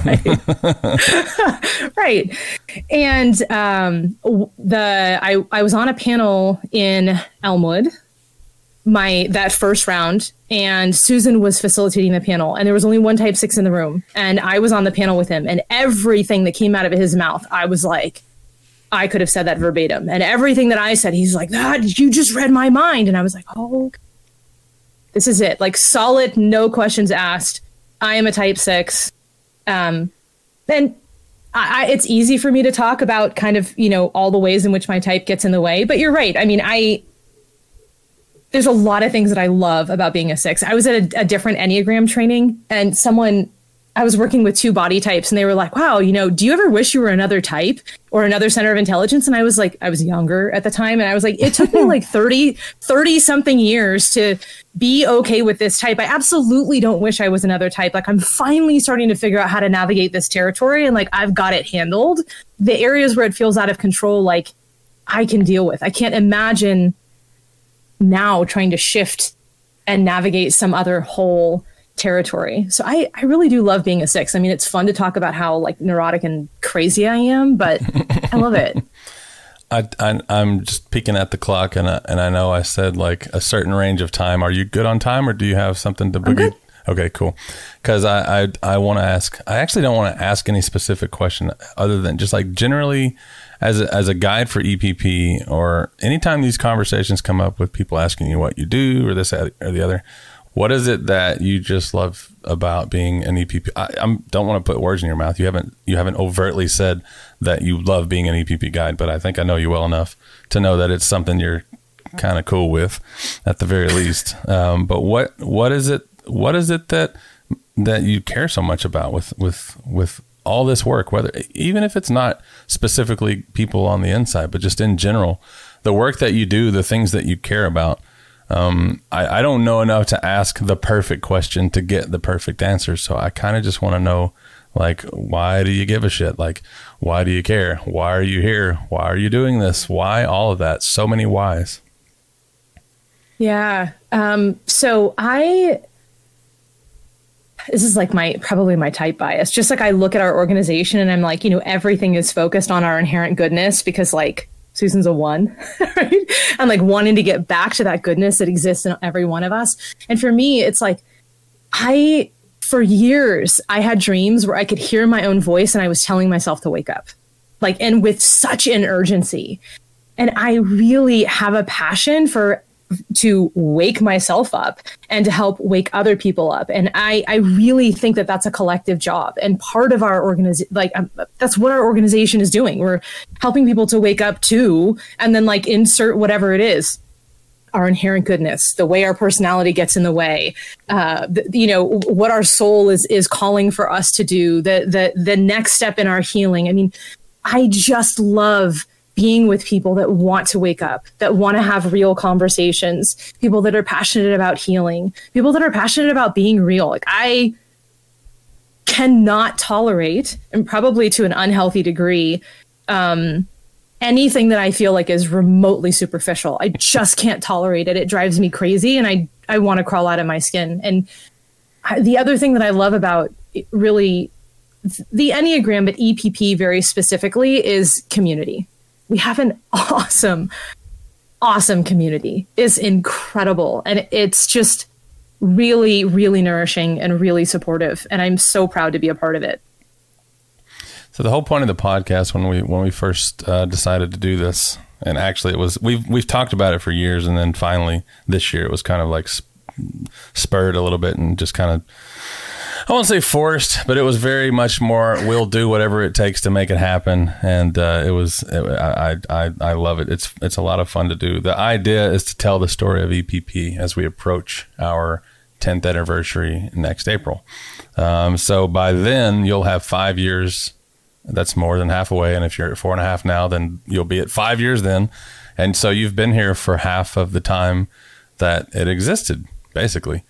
Right. And I was on a panel in Elmwood, that first round, and Susan was facilitating the panel, and there was only one type 6 in the room, and I was on the panel with him, and everything that came out of his mouth, I was like, I could have said that verbatim. And everything that I said, he's like, you just read my mind. And I was like, oh, this is it. Like solid, no questions asked. I am a type 6. Then it's easy for me to talk about kind of, all the ways in which my type gets in the way. But you're right. I mean, there's a lot of things that I love about being a 6. I was at a different Enneagram training, and I was working with 2 body types, and they were like, wow, do you ever wish you were another type or another center of intelligence? And I was like, I was younger at the time. And I was like, it took me like 30 something years to be okay with this type. I absolutely don't wish I was another type. Like I'm finally starting to figure out how to navigate this territory. And like, I've got it handled. The areas where it feels out of control, like I can deal with. I can't imagine now trying to shift and navigate some other whole territory. So I really do love being a 6. I mean, it's fun to talk about how like neurotic and crazy I am, but I love it. I'm just peeking at the clock, and I know I said like a certain range of time. Are you good on time, or do you have something to boogie? Okay, cool. Because I want to ask. I actually don't want to ask any specific question other than just like generally as a guide for EPP, or anytime these conversations come up with people asking you what you do or this or the other. What is it that you just love about being an EPP? I don't want to put words in your mouth. You haven't overtly said that you love being an EPP guide, but I think I know you well enough to know that it's something you're kind of cool with, at the very least. But what is it that you care so much about with all this work? Whether even if it's not specifically people on the inside, but just in general, the work that you do, the things that you care about. I don't know enough to ask the perfect question to get the perfect answer. So I kind of just want to know, like, why do you give a shit? Like, why do you care? Why are you here? Why are you doing this? Why all of that? So many whys. Yeah. So this is like probably my type bias. Just like I look at our organization and I'm like, everything is focused on our inherent goodness because like, Susan's a 1, right? And like wanting to get back to that goodness that exists in every one of us. And for me, it's like, for years, I had dreams where I could hear my own voice and I was telling myself to wake up, like, and with such an urgency. And I really have a passion for to wake myself up and to help wake other people up. And I really think that that's a collective job. And part of our organization, that's what our organization is doing. We're helping people to wake up to, and then like insert whatever it is, our inherent goodness, the way our personality gets in the way, what our soul is calling for us to do, the next step in our healing. I mean, I just love being with people that want to wake up, that want to have real conversations, people that are passionate about healing, people that are passionate about being real. Like, I cannot tolerate, and probably to an unhealthy degree, anything that I feel like is remotely superficial. I just can't tolerate it. It drives me crazy, and I want to crawl out of my skin. And the other thing that I love about really the Enneagram, but EPP very specifically, is community. We have an awesome community. It's incredible. And it's just really, really nourishing and really supportive. And I'm so proud to be a part of it. So the whole point of the podcast, when we first decided to do this, and actually it was, we've talked about it for years, and then finally this year it was kind of like spurred a little bit and just kind of, I won't say forced, but it was very much more, we'll do whatever it takes to make it happen. And I love it. It's a lot of fun to do. The idea is to tell the story of EPP as we approach our 10th anniversary next April. So by then you'll have 5 years. That's more than half away. And if you're at 4.5 now, then you'll be at 5 years then. And so you've been here for half of the time that it existed, basically.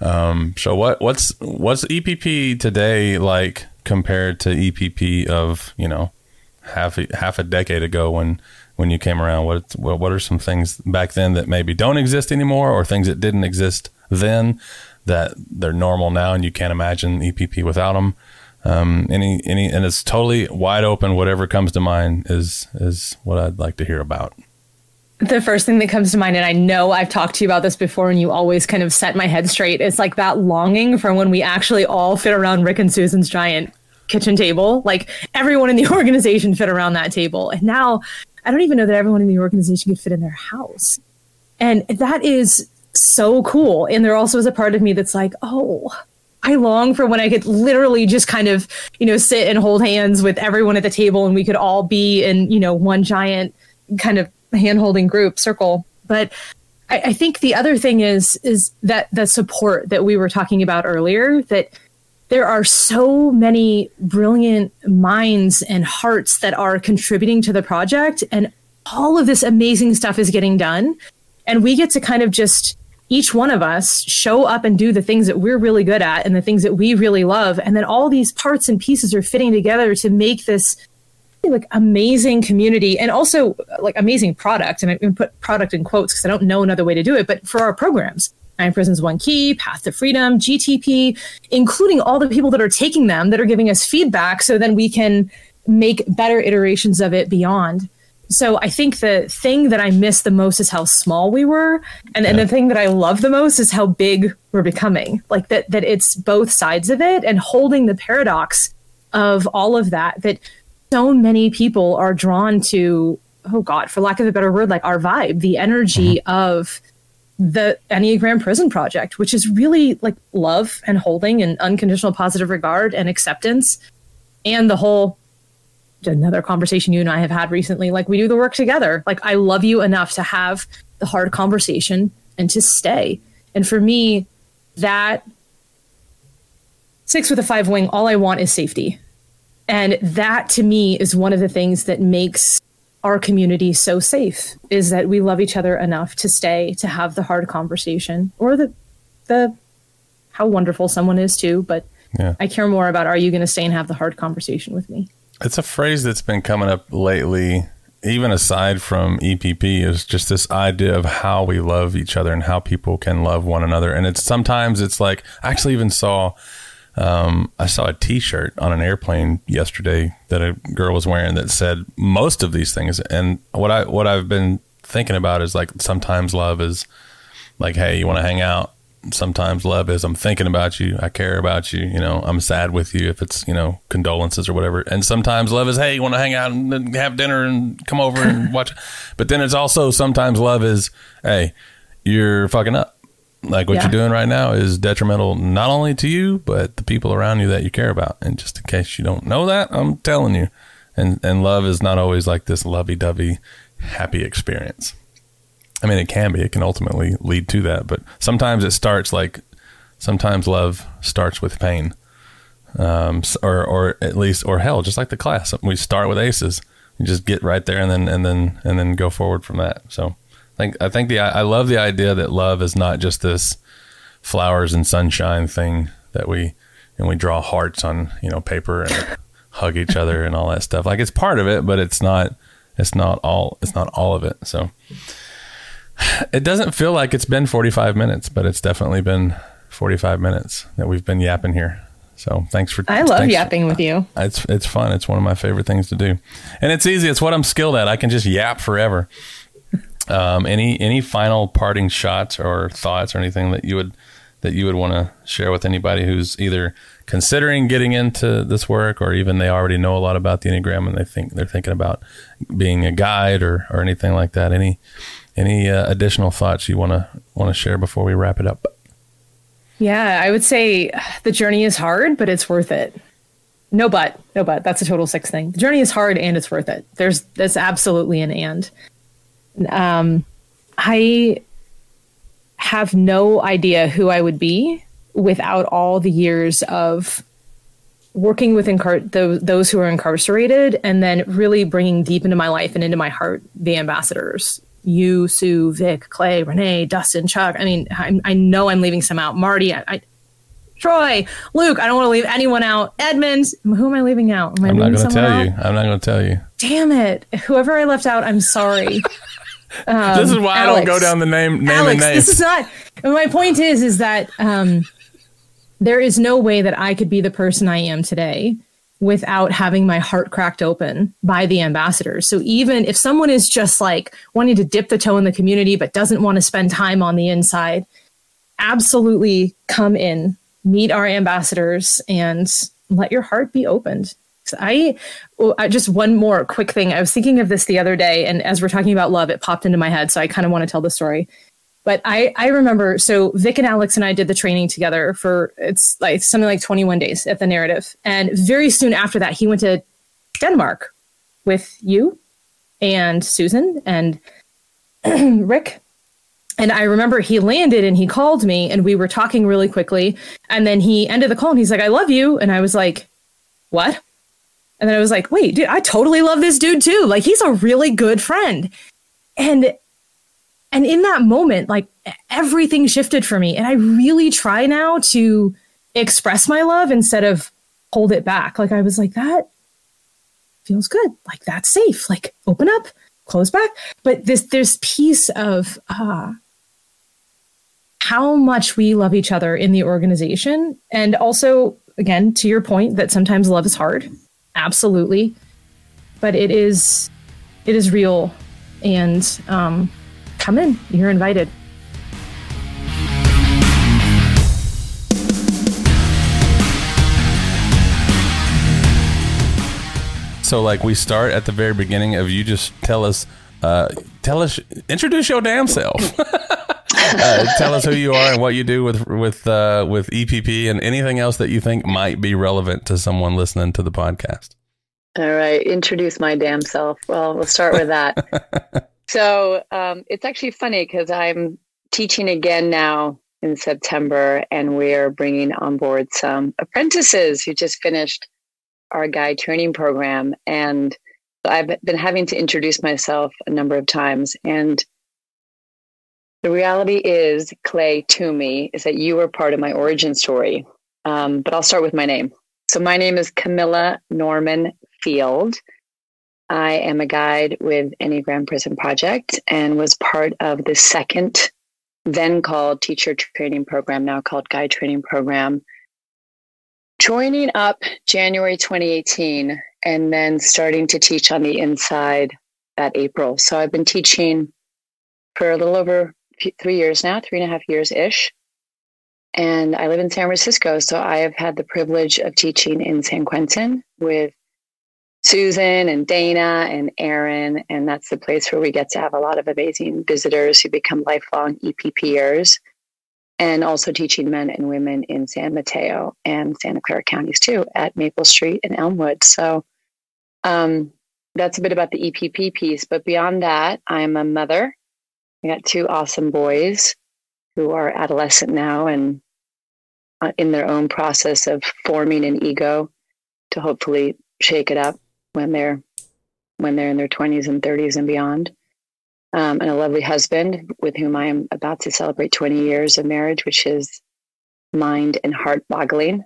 So what's EPP today like compared to EPP of, half a decade ago when you came around? What are some things back then that maybe don't exist anymore, or things that didn't exist then that they're normal now and you can't imagine EPP without them? And it's totally wide open. Whatever comes to mind is what I'd like to hear about. The first thing that comes to mind, and I know I've talked to you about this before and you always kind of set my head straight, it's like that longing for when we actually all fit around Rick and Susan's giant kitchen table. Like, everyone in the organization fit around that table. And now I don't even know that everyone in the organization could fit in their house. And that is so cool. And there also is a part of me that's like, oh, I long for when I could literally just kind of, sit and hold hands with everyone at the table, and we could all be in, one giant kind of hand-holding group circle. But I think the other thing is that the support that we were talking about earlier, that there are so many brilliant minds and hearts that are contributing to the project, and all of this amazing stuff is getting done. And we get to kind of just, each one of us, show up and do the things that we're really good at and the things that we really love. And then all these parts and pieces are fitting together to make this like amazing community, and also like amazing product. And I put product in quotes because I don't know another way to do it. But for our programs, 9 Prisons, 1 Key, Path to Freedom, GTP, including all the people that are taking them, that are giving us feedback, so then we can make better iterations of it beyond. So I think the thing that I miss the most is how small we were. And the thing that I love the most is how big we're becoming. Like that it's both sides of it, and holding the paradox of all of that so many people are drawn to, oh God, for lack of a better word, like our vibe, the energy of the Enneagram Prison Project, which is really like love and holding and unconditional positive regard and acceptance. And the whole, another conversation you and I have had recently, like, we do the work together. Like, I love you enough to have the hard conversation and to stay. And for me, that 6 with a 5 wing, all I want is safety. And that to me is one of the things that makes our community so safe, is that we love each other enough to stay, to have the hard conversation, or the how wonderful someone is too. But I care more about, are you going to stay and have the hard conversation with me? It's a phrase that's been coming up lately, even aside from EPP, is just this idea of how we love each other and how people can love one another. And sometimes it's like, I actually even saw a t-shirt on an airplane yesterday that a girl was wearing that said most of these things. And what I've been thinking about is, like, sometimes love is like, hey, you want to hang out? Sometimes love is, I'm thinking about you, I care about you, I'm sad with you, if it's, condolences or whatever. And sometimes love is, hey, you want to hang out and have dinner and come over and watch. But then it's also, sometimes love is, hey, you're fucking up. Like what you're doing right now is detrimental not only to you, but the people around you that you care about. And just in case you don't know that, I'm telling you. And love is not always like this lovey-dovey, happy experience. I mean, it can be. It can ultimately lead to that. But sometimes sometimes love starts with pain. Or at least, or hell, just like the class. We start with aces. You just get right there and then go forward from that. So I love the idea that love is not just this flowers and sunshine thing that we draw hearts on, paper and hug each other and all that stuff. Like it's part of it, but it's not all of it. So it doesn't feel like it's been 45 minutes, but it's definitely been 45 minutes that we've been yapping here. So I love yapping with you. It's fun. It's one of my favorite things to do, and it's easy. It's what I'm skilled at. I can just yap forever. Any final parting shots or thoughts or anything that you would want to share with anybody who's either considering getting into this work, or even they already know a lot about the Enneagram and they're thinking about being a guide or anything like that? Any additional thoughts you want to share before we wrap it up? Yeah, I would say the journey is hard, but it's worth it. No but. That's a total 6 thing. The journey is hard and it's worth it. There's absolutely an and. I have no idea who I would be without all the years of working with those who are incarcerated, and then really bringing deep into my life and into my heart the ambassadors. You, Sue, Vic, Clay, Renee, Dustin, Chuck. I mean, I know I'm leaving some out. Marty, Troy, Luke. I don't want to leave anyone out. Edmund. Who am I leaving out? I'm not going to tell you. I'm not going to tell you. Damn it. Whoever I left out, I'm sorry. This is why Alex. I don't go down the name Alex, and name. This is not. My point is that there is no way that I could be the person I am today without having my heart cracked open by the ambassadors. So even if someone is just like wanting to dip the toe in the community but doesn't want to spend time on the inside, absolutely come in, meet our ambassadors, and let your heart be opened. I just one more quick thing. I was thinking of this the other day, and as we're talking about love, it popped into my head. So I kind of want to tell the story. But I remember, so Vic and Alex and I did the training together for, it's like something like 21 days at the Narrative. And very soon after that, he went to Denmark with you and Susan and Rick. And I remember he landed and he called me and we were talking really quickly. And then he ended the call and he's like, I love you. And I was like, what? And then I was like, wait, dude, I totally love this dude too. Like, he's a really good friend. And in that moment, like, everything shifted for me. And I really try now to express my love instead of hold it back. Like, I was like, that feels good. Like, that's safe. Like, open up, close back. But there's piece of how much we love each other in the organization. And also, again, to your point that sometimes love is hard. Absolutely. But it is real. And come in. You're invited. So, like, we start at the very beginning of you just tell us, introduce your damn self. Tell us who you are and what you do with EPP and anything else that you think might be relevant to someone listening to the podcast. All right. Introduce my damn self. Well, we'll start with that. So it's actually funny because I'm teaching again now in September, and we're bringing on board some apprentices who just finished our guide training program. And I've been having to introduce myself a number of times. And the reality is, Clay, to me, is that you were part of my origin story. But I'll start with my name. So my name is Camilla Norman Field. I am a guide with Enneagram Prison Project and was part of the second, then called teacher training program, now called guide training program, joining up January 2018 and then starting to teach on the inside that April. So I've been teaching for a little over 3 years now, 3.5 years-ish. And I live in San Francisco, so I have had the privilege of teaching in San Quentin with Susan and Dana and Aaron. And that's the place where we get to have a lot of amazing visitors who become lifelong EPPers, and also teaching men and women in San Mateo and Santa Clara counties too, at Maple Street and Elmwood. So that's a bit about the EPP piece. But beyond that, I'm a mother. I got 2 awesome boys who are adolescent now and in their own process of forming an ego to hopefully shake it up when they're in their 20s and 30s and beyond. And a lovely husband with whom I am about to celebrate 20 years of marriage, which is mind and heart boggling,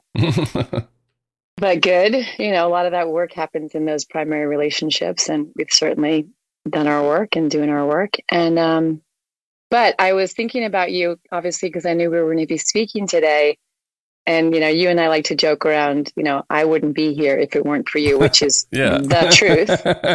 but good. You know, a lot of that work happens in those primary relationships, and we've certainly done our work and doing our work. And, but I was thinking about you, obviously, because I knew we were going to be speaking today. And, you know, you and I like to joke around, you know, I wouldn't be here if it weren't for you, which is the truth.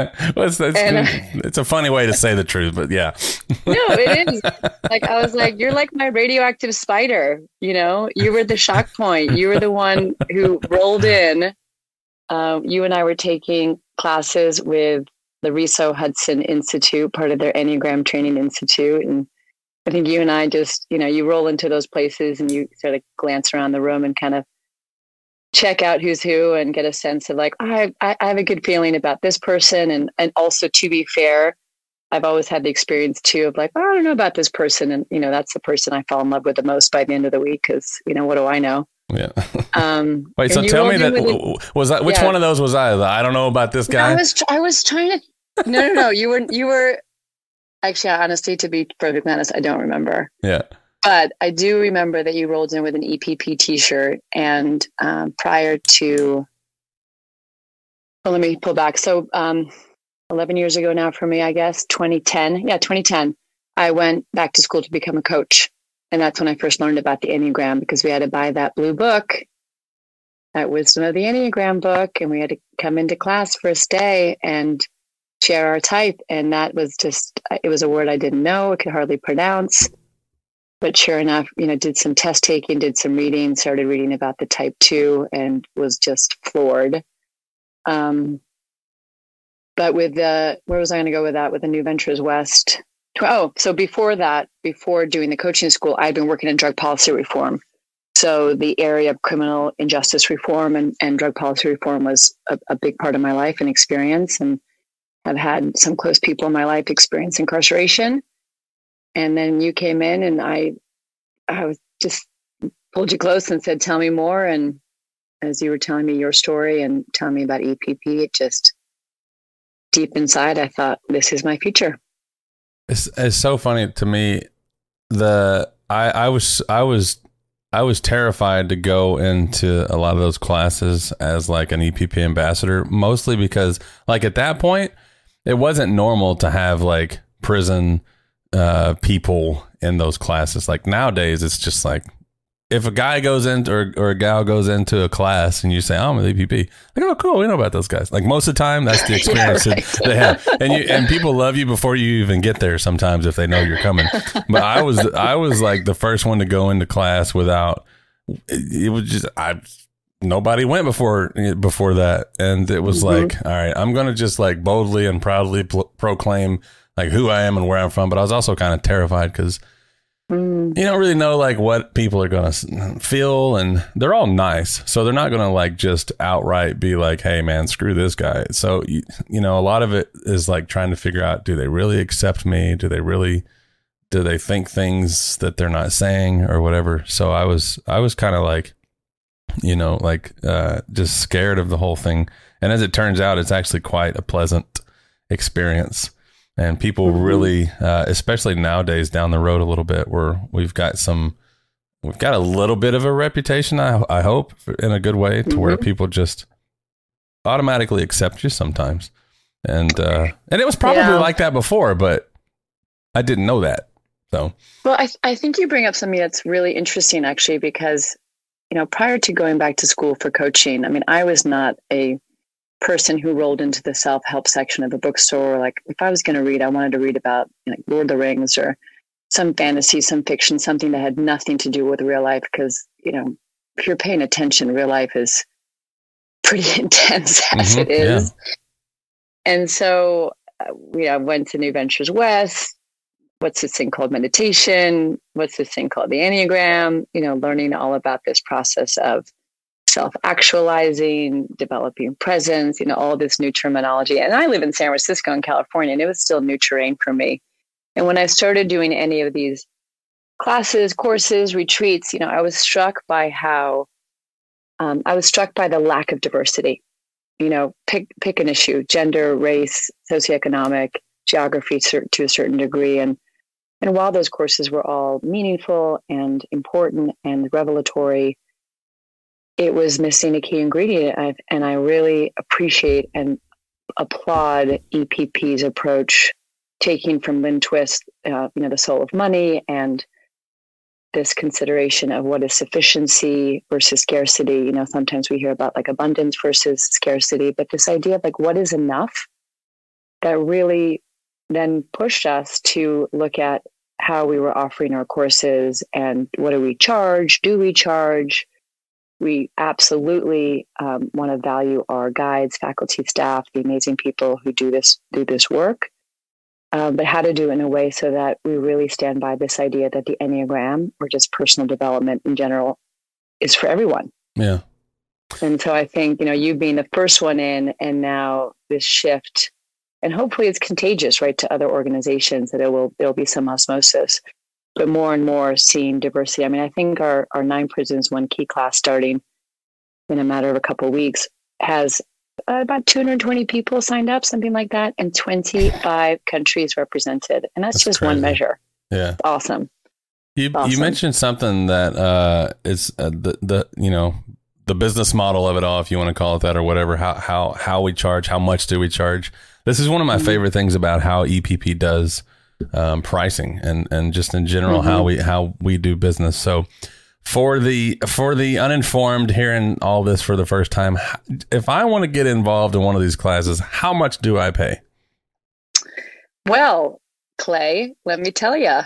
Well, it's a funny way to say the truth, but yeah. No, it is. Like, I was like, you're like my radioactive spider, you know, you were the shock point. You were the one who rolled in. You and I were taking classes with the Riso Hudson Institute, part of their Enneagram Training Institute. And I think you and I just, you know, you roll into those places and you sort of glance around the room and kind of check out who's who and get a sense of like, I have a good feeling about this person. And also, to be fair, I've always had the experience too of like, oh, I don't know about this person. And, you know, that's the person I fall in love with the most by the end of the week. Cause you know, what do I know? Yeah. Wait, so tell me was that, which one of those was I don't know about this guy. I was trying to, no. You were, actually, honestly, to be perfectly honest, I don't remember. Yeah. But I do remember that you rolled in with an EPP t-shirt. And prior to, well, let me pull back. So 11 years ago now for me, I guess, 2010. Yeah, 2010. I went back to school to become a coach. And that's when I first learned about the Enneagram, because we had to buy that blue book, that Wisdom of the Enneagram book. And we had to come into class first day and share our type. And that was just, it was a word I didn't know, I could hardly pronounce. But sure enough, you know, did some test taking, did some reading, started reading about the type 2 and was just floored. But with where was I going to go with that? With the New Ventures West. So before that, before doing the coaching school, I'd been working in drug policy reform. So the area of criminal injustice reform and drug policy reform was a big part of my life and experience. And I've had some close people in my life experience incarceration. And then you came in and I was just pulled you close and said, tell me more. And as you were telling me your story and telling me about EPP, it just deep inside, I thought, this is my future. It's so funny to me. I was terrified to go into a lot of those classes as like an EPP ambassador, mostly because like at that point, it wasn't normal to have like prison people in those classes. Like nowadays, it's just like if a guy goes into or a gal goes into a class and you say, oh, I'm an EPP, like, oh, cool, we know about those guys. Like most of the time, that's the experience that they have, and people love you before you even get there. Sometimes if they know you're coming, but I was like the first one to go into class without. It was just nobody went before that, and it was like, all right, I'm gonna just like boldly and proudly proclaim like who I am and where I'm from. But I was also kind of terrified because you don't really know like what people are gonna feel, and they're all nice, so they're not gonna like just outright be like, hey man, screw this guy. So you know, a lot of it is like trying to figure out, do they really accept me? Do they think things that they're not saying or whatever? So I was kind of like, you know, like just scared of the whole thing. And as it turns out, it's actually quite a pleasant experience. And people really, especially nowadays down the road a little bit, where we've got a little bit of a reputation, I hope, in a good way, to where people just automatically accept you sometimes. And it was probably like that before, but I didn't know that. So, well, I think you bring up something that's really interesting, actually, because, you know, prior to going back to school for coaching, I mean, I was not a person who rolled into the self-help section of a bookstore. Like if I was going to read, I wanted to read about, you know, Lord of the Rings or some fantasy, some fiction, something that had nothing to do with real life. Because, you know, if you're paying attention, real life is pretty intense as it is. And so I went to New Ventures West. What's this thing called meditation? What's this thing called the Enneagram? Learning all about this process of self-actualizing, developing presence, all this new terminology. And I live in San Francisco in California, and it was still new terrain for me. And when I started doing any of these classes, courses, retreats, I was struck by the lack of diversity. Pick an issue: gender, race, socioeconomic, geography to a certain degree. And while those courses were all meaningful and important and revelatory, it was missing a key ingredient. And I really appreciate and applaud EPP's approach, taking from Lynn Twist, The Soul of Money, and this consideration of what is sufficiency versus scarcity. Sometimes we hear about like abundance versus scarcity, but this idea of like what is enough, that really then pushed us to look at how we were offering our courses and what do we charge? Do we charge? We absolutely want to value our guides, faculty, staff, the amazing people who do this work. But how to do it in a way so that we really stand by this idea that the Enneagram, or just personal development in general, is for everyone. Yeah. And so I think, you being the first one in, and now this shift, and hopefully it's contagious, right, to other organizations, that there'll be some osmosis, but more and more seeing diversity. I mean, I think our 9 Prisons, 1 Key class starting in a matter of a couple of weeks has about 220 people signed up, something like that, and 25 countries represented. And that's just crazy. One measure. Yeah. It's awesome. You mentioned something that is the business model of it all, if you want to call it that or whatever, how we charge, how much do we charge? This is one of my favorite things about how EPP does pricing and just in general, how we do business. So for the uninformed hearing all this for the first time, if I want to get involved in one of these classes, how much do I pay? Well, Clay, let me tell you,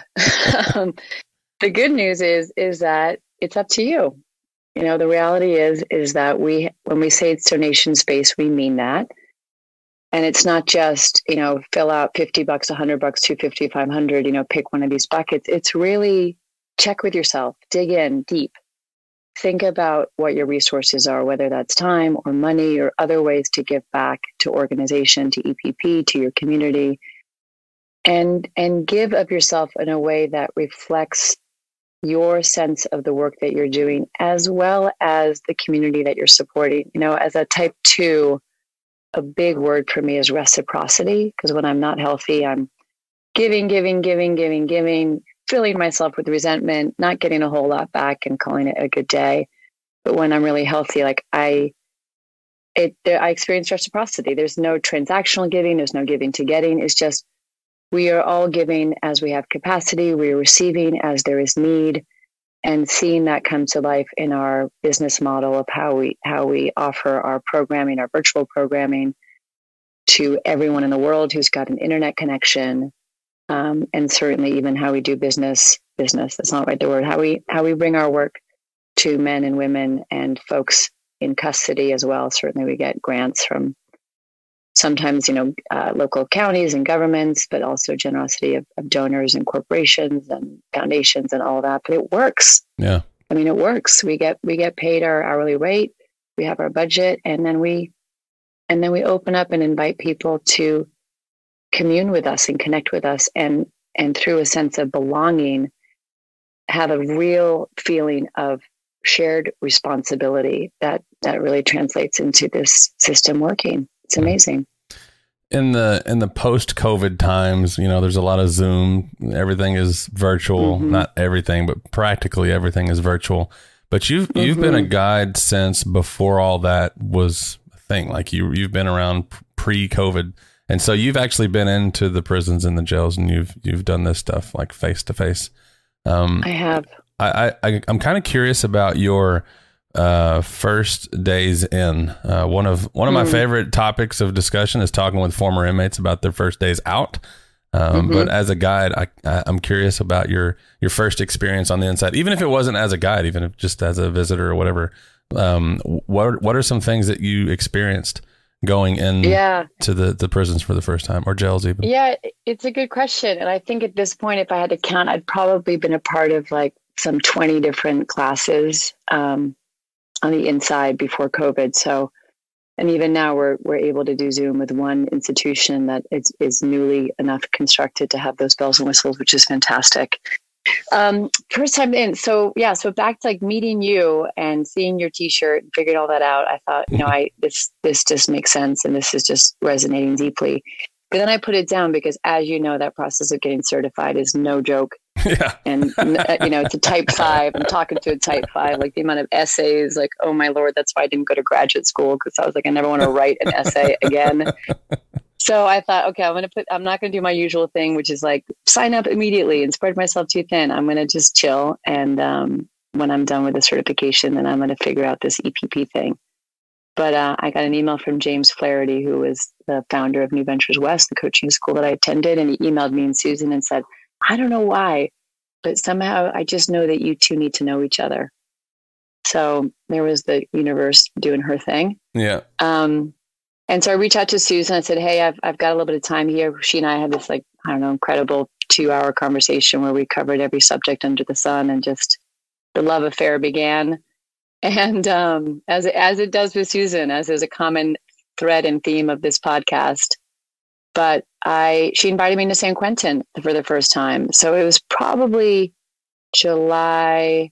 the good news is that it's up to you. The reality is that when we say it's donation space, we mean that. And it's not just, fill out $50, $100, $250, $500, pick one of these buckets. It's really check with yourself, dig in deep, think about what your resources are, whether that's time or money or other ways to give back to organization, to EPP, to your community, and give of yourself in a way that reflects your sense of the work that you're doing, as well as the community that you're supporting. As a type 2, a big word for me is reciprocity, because when I'm not healthy, I'm giving, filling myself with resentment, not getting a whole lot back and calling it a good day. But when I'm really healthy, I experience reciprocity. There's no transactional giving. There's no giving to getting. It's just, we are all giving as we have capacity. We are receiving as there is need, and seeing that come to life in our business model of how we offer our programming, our virtual programming, to everyone in the world who's got an internet connection, and certainly even how we do business. That's not the right word. How we bring our work to men and women and folks in custody as well. Certainly, we get grants from sometimes local counties and governments, but also generosity of donors and corporations and foundations and all that. But it works. Yeah, I mean, it works. We get paid our hourly rate. We have our budget, and then we open up and invite people to commune with us and connect with us, and through a sense of belonging, have a real feeling of shared responsibility that really translates into this system working. It's amazing. In the post-COVID times, there's a lot of Zoom. Everything is virtual. Not everything, but practically everything is virtual. But you've been a guide since before all that was a thing. Like you've been around pre-COVID, and so you've actually been into the prisons and the jails, and you've done this stuff like face to face. I have. I'm kind of curious about your first days in. One of my favorite topics of discussion is talking with former inmates about their first days out. But as a guide, I'm curious about your first experience on the inside, even if it wasn't as a guide, even if just as a visitor or whatever. What are some things that you experienced going in Yeah. to the prisons for the first time, or jails even? Yeah, it's a good question. And I think at this point, if I had to count, I'd probably been a part of like some 20 different classes on the inside before COVID. So, and even now we're able to do Zoom with one institution that is newly enough constructed to have those bells and whistles, which is fantastic. First time in. So yeah, so back to like meeting you and seeing your t-shirt and figuring all that out. I thought, this just makes sense. And this is just resonating deeply. But then I put it down because, as you know, that process of getting certified is no joke. Yeah. And, it's a type 5. I'm talking to a type 5, like the amount of essays, like, oh my Lord, that's why I didn't go to graduate school. Cause I was like, I never want to write an essay again. So I thought, okay, I'm not going to do my usual thing, which is like sign up immediately and spread myself too thin. I'm going to just chill. And, when I'm done with the certification, then I'm going to figure out this EPP thing. But I got an email from James Flaherty, who is the founder of New Ventures West, the coaching school that I attended. And he emailed me and Susan and said, I don't know why, but somehow I just know that you two need to know each other. So there was the universe doing her thing. Yeah. And so I reached out to Susan. I said, hey, I've got a little bit of time here. She and I had this incredible 2-hour conversation where we covered every subject under the sun, and just the love affair began. And as it does with Susan, as is a common thread and theme of this podcast, but she invited me to San Quentin for the first time. So it was probably July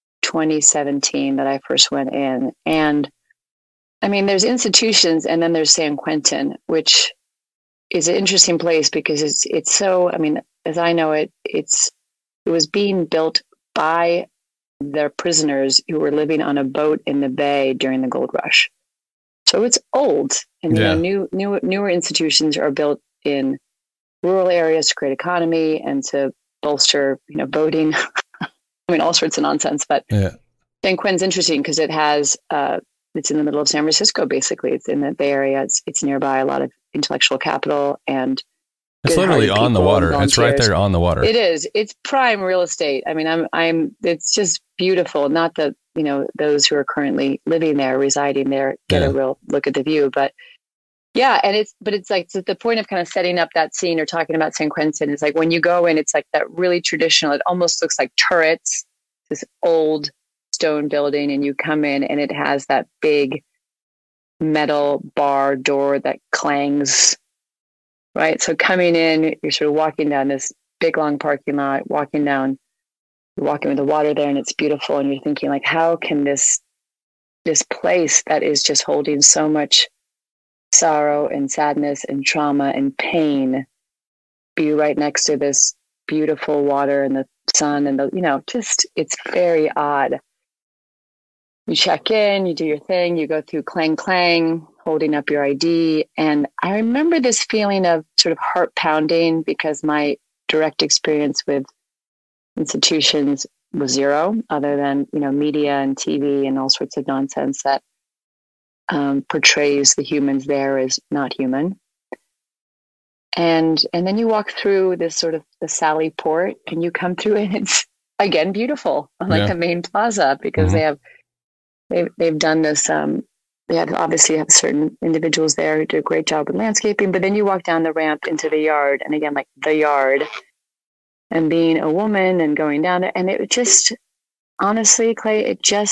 2017 that I first went in. And I mean, there's institutions, and then there's San Quentin, which is an interesting place because it's so, I mean, as I know it, it was being built by their prisoners who were living on a boat in the bay during the gold rush. So it's old, and newer institutions are built in rural areas to create economy and to bolster, boating. I mean, all sorts of nonsense. But San Quentin's interesting because it has, it's in the middle of San Francisco. Basically, it's in the Bay Area. It's nearby a lot of intellectual capital, and it's literally on the water. It's right there on the water. It is. It's prime real estate. I mean, it's just beautiful. Not that, those who are currently living there, residing there, get a real look at the view, but yeah. And it's like, so the point of kind of setting up that scene or talking about San Quentin is like, when you go in, it's like that really traditional, it almost looks like turrets, this old stone building, and you come in and it has that big metal bar door that clangs. Right. So coming in, you're sort of walking down this big, long parking lot, you're walking with the water there, and it's beautiful. And you're thinking, like, how can this place that is just holding so much sorrow and sadness and trauma and pain be right next to this beautiful water and the sun and it's very odd. You check in, you do your thing, you go through clang, clang, holding up your ID. And I remember this feeling of sort of heart pounding because my direct experience with institutions was zero, other than, media and TV and all sorts of nonsense that portrays the humans there as not human. And then you walk through this sort of the Sally Port, and you come through and it's again beautiful on the main plaza, because they've done this. They obviously have certain individuals there who do a great job with landscaping, but then you walk down the ramp into the yard, and again, like the yard, and being a woman and going down there, and it just, honestly, Clay,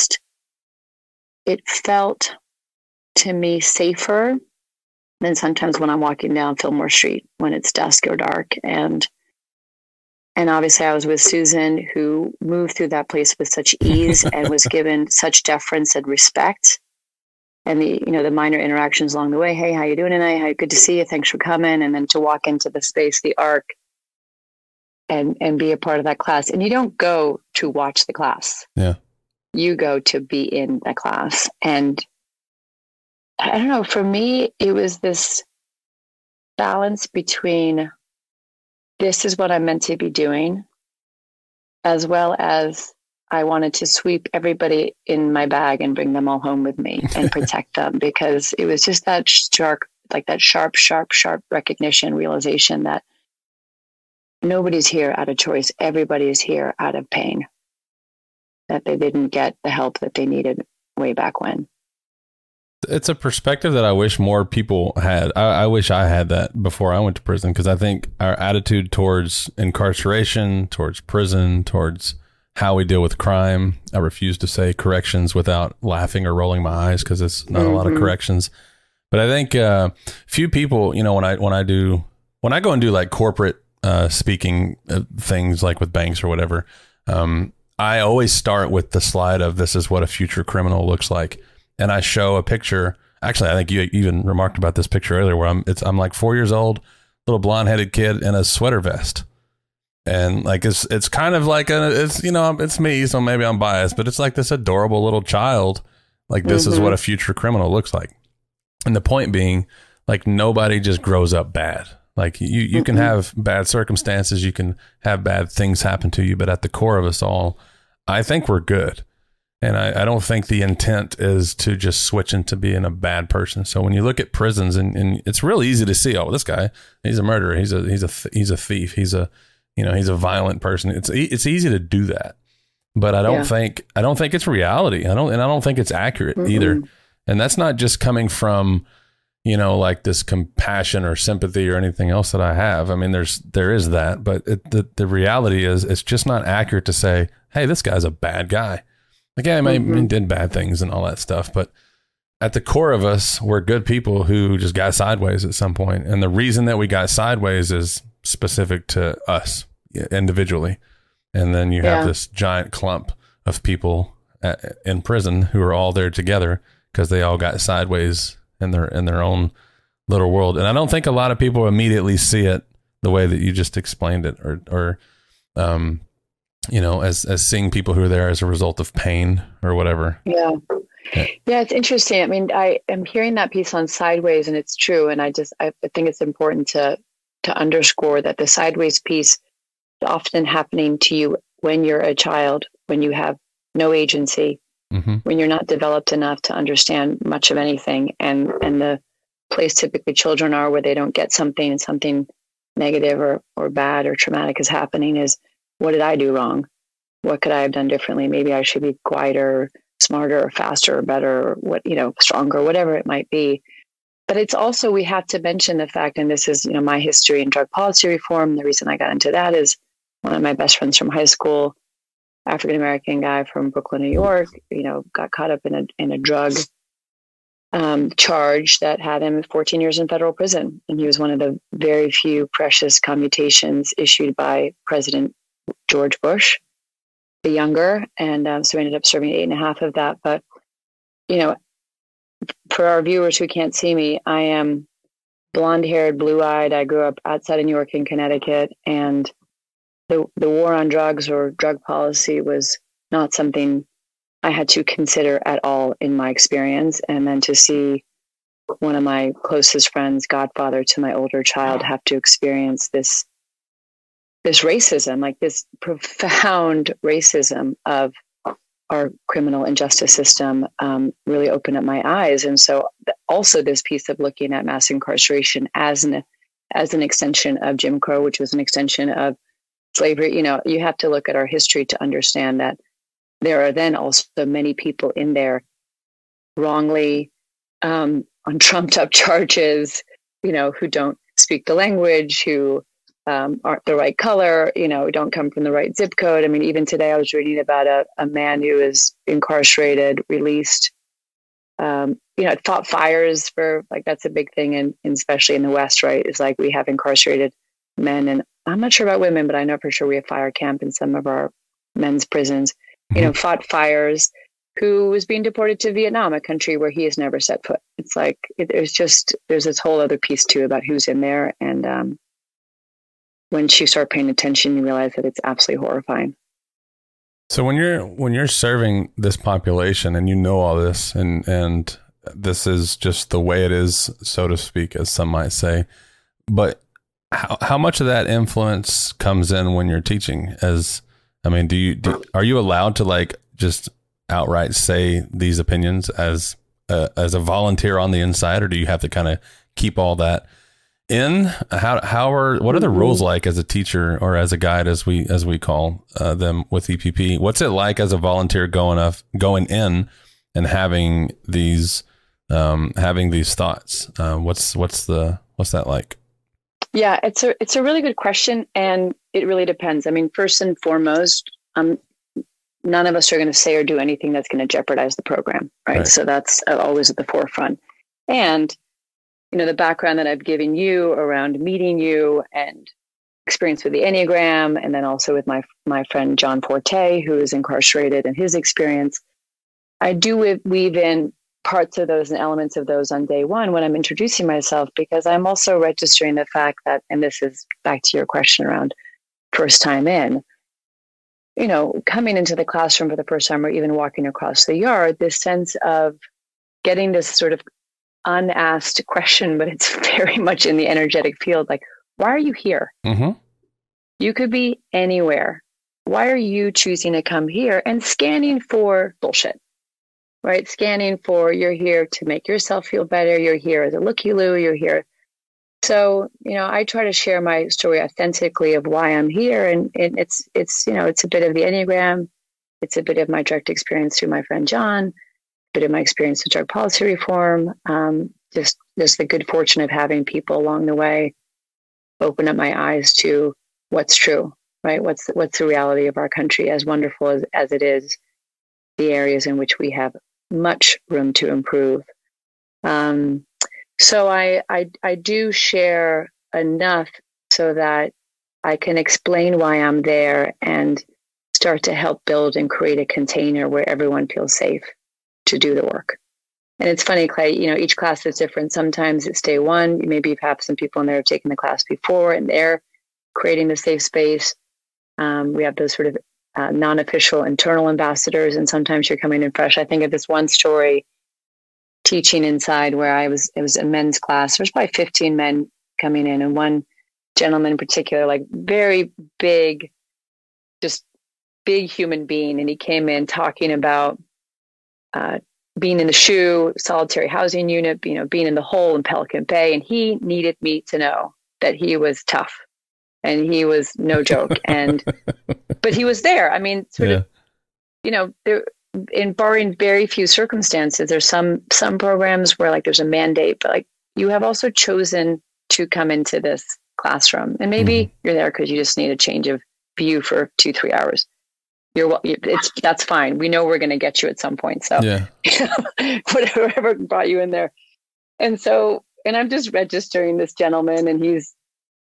it felt to me safer than sometimes when I'm walking down Fillmore Street when it's dusk or dark. And obviously I was with Susan, who moved through that place with such ease and was given such deference and respect. And the minor interactions along the way. Hey, how you doing tonight? Hi, good to see you. Thanks for coming. And then to walk into the space, the Arc, and be a part of that class. And you don't go to watch the class. Yeah. You go to be in the class. And I don't know, for me, it was this balance between this is what I'm meant to be doing, as well as I wanted to sweep everybody in my bag and bring them all home with me and protect them, because it was just that sharp recognition, realization that nobody's here out of choice. Everybody is here out of pain, that they didn't get the help that they needed way back when. It's a perspective that I wish more people had. I wish I had that before I went to prison, because I think our attitude towards incarceration, towards prison, towards how we deal with crime. I refuse to say corrections without laughing or rolling my eyes, because it's not a lot of corrections. But I think few people, you know, when I go and do like corporate speaking things like with banks or whatever, I always start with the slide of this is what a future criminal looks like. And I show a picture. Actually, I think you even remarked about this picture earlier, where I'm like 4 years old, little blonde headed kid in a sweater vest. And like, it's kind of like it's me. So maybe I'm biased, but it's like this adorable little child. Like, this is what a future criminal looks like. And the point being, like, nobody just grows up bad. Like, you can have bad circumstances, you can have bad things happen to you, but at the core of us all, I think we're good. And I don't think the intent is to just switch into being a bad person. So when you look at prisons, and it's real easy to see, oh, this guy, he's a murderer, he's a thief, he's a violent person. It's easy to do that, but I don't think it's reality. I don't think it's accurate either. And that's not just coming from, you know, like this compassion or sympathy or anything else that I have. I mean, there is that, but the reality is it's just not accurate to say, hey, this guy's a bad guy. Like, yeah, he did bad things and all that stuff, but at the core of us, we're good people who just got sideways at some point. And the reason that we got sideways is specific to us individually. And then you have this giant clump of people in prison who are all there together because they all got sideways in their own little world. And I don't think a lot of people immediately see it the way that you just explained it, or you know, as seeing people who are there as a result of pain or whatever. Yeah, it's interesting. I mean, I am hearing that piece on sideways, and it's true. And I think it's important to underscore that the sideways piece is often happening to you when you're a child, when you have no agency, when you're not developed enough to understand much of anything. And the place typically children are where they don't get something, and something negative or bad or traumatic is happening is, what did I do wrong? What could I have done differently? Maybe I should be quieter, smarter, or faster, or better, or stronger, whatever it might be. But it's also, we have to mention the fact, and this is, my history in drug policy reform. The reason I got into that is one of my best friends from high school, African-American guy from Brooklyn, New York, got caught up in a drug charge that had him 14 years in federal prison. And he was one of the very few precious commutations issued by President George Bush, the younger. And so we ended up serving 8.5 of that. But, for our viewers who can't see me, I am blonde-haired, blue-eyed. I grew up outside of New York and Connecticut. And the war on drugs or drug policy was not something I had to consider at all in my experience. And then to see one of my closest friends, godfather to my older child, have to experience this racism, like this profound racism of our criminal and justice system, really opened up my eyes. And so also this piece of looking at mass incarceration as an extension of Jim Crow, which was an extension of slavery. You have to look at our history to understand that there are then also many people in there wrongly on trumped up charges, who don't speak the language, who aren't the right color, don't come from the right zip code. I mean, even today I was reading about a man who is incarcerated, released, fought fires for, like, that's a big thing, and especially in the West, right? It's like we have incarcerated men, and I'm not sure about women, but I know for sure we have fire camp in some of our men's prisons, fought fires, who was being deported to Vietnam, a country where he has never set foot. It's like, there's this whole other piece too about who's in there. And once you start paying attention, you realize that it's absolutely horrifying. So when you're serving this population and all this, and this is just the way it is, so to speak, as some might say, but how much of that influence comes in when you're teaching? Are you allowed to, like, just outright say these opinions as a volunteer on the inside, or do you have to kind of keep all that in? What are the rules like as a teacher, or as a guide, as we call them with EPP? What's it like as a volunteer going in and having these having these thoughts? What's that like? Yeah, it's a really good question, and it really depends. I mean, first and foremost, none of us are going to say or do anything that's going to jeopardize the program, right? So that's always at the forefront. And the background that I've given you around meeting you and experience with the Enneagram, and then also with my friend John Forte, who is incarcerated, and his experience, I do weave in parts of those and elements of those on day one when I'm introducing myself, because I'm also registering the fact that, and this is back to your question around first time in, coming into the classroom for the first time, or even walking across the yard, this sense of getting this sort of unasked question, but it's very much in the energetic field. Like, why are you here? Mm-hmm. You could be anywhere. Why are you choosing to come here? And scanning for bullshit, right? Scanning for, you're here to make yourself feel better. You're here as a looky-loo. You're here. So, I try to share my story authentically of why I'm here. And it's a bit of the Enneagram. It's a bit of my direct experience through my friend John, a bit of my experience with drug policy reform. Just the good fortune of having people along the way open up my eyes to what's true, right? What's the reality of our country, as wonderful as it is, the areas in which we have much room to improve. So I do share enough so that I can explain why I'm there and start to help build and create a container where everyone feels safe to do the work. And it's funny, Clay, each class is different. Sometimes it's day one. Maybe you've had some people in there who've taken the class before, and they're creating the safe space. We have those sort of non-official internal ambassadors, and sometimes you're coming in fresh. I think of this one story teaching inside where it was a men's class. There's probably 15 men coming in, and one gentleman in particular, like very big, just big human being. And he came in talking about being in the SHU, solitary housing unit, being in the hole in Pelican Bay. And he needed me to know that he was tough and he was no joke. But he was there. I mean, there, in barring very few circumstances, there's some programs where like there's a mandate, but like you have also chosen to come into this classroom, and maybe you're there because you just need a change of view for 2-3 hours. That's fine. We know we're going to get you at some point. So whatever brought you in there. And I'm just registering this gentleman, and he's,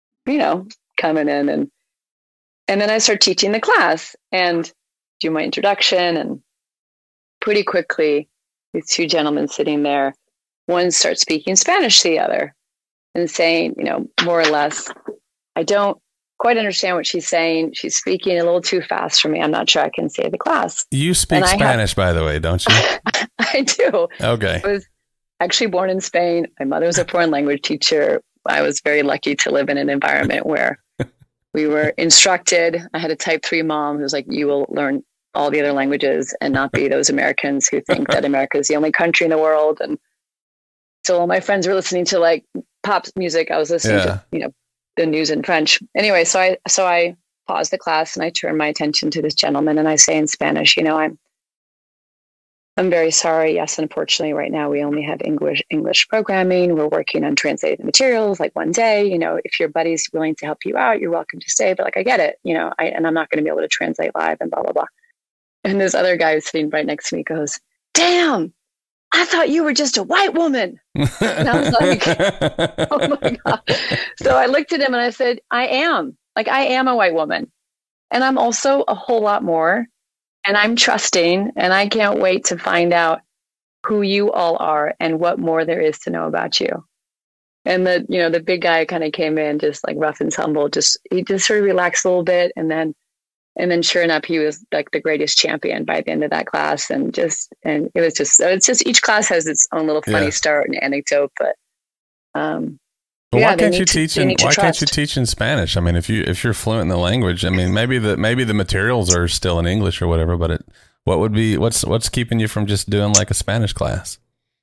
coming in, and then I start teaching the class and do my introduction, and pretty quickly these two gentlemen sitting there, one starts speaking Spanish to the other and saying, more or less, I don't quite understand what she's saying. She's speaking a little too fast for me. I'm not sure I can save the class. You speak Spanish, by the way, don't you? I do. Okay. I was actually born in Spain. My mother was a foreign language teacher. I was very lucky to live in an environment where we were instructed. I had a type 3 mom who's like, you will learn all the other languages and not be those Americans who think that America is the only country in the world. And so all my friends were listening to like pop music. I was listening to, the news in French. Anyway, so I paused the class and I turned my attention to this gentleman, and I say in Spanish, I'm very sorry. Yes, unfortunately, right now we only have English programming. We're working on translating the materials. Like one day, if your buddy's willing to help you out, you're welcome to stay. But like, I get it, and I'm not going to be able to translate live and blah, blah, blah. And this other guy who's sitting right next to me goes, damn, I thought you were just a white woman. And I was like, oh my God. So I looked at him and I said, I am a white woman. And I'm also a whole lot more. And I'm trusting, and I can't wait to find out who you all are and what more there is to know about you. And the big guy kind of came in just like rough and tumble. He just sort of relaxed a little bit. And then sure enough, he was like the greatest champion by the end of that class. And it's just each class has its own little funny start and anecdote, but why can't you teach in Spanish? I mean, if you're fluent in the language, I mean, maybe the materials are still in English or whatever, but what's keeping you from just doing like a Spanish class?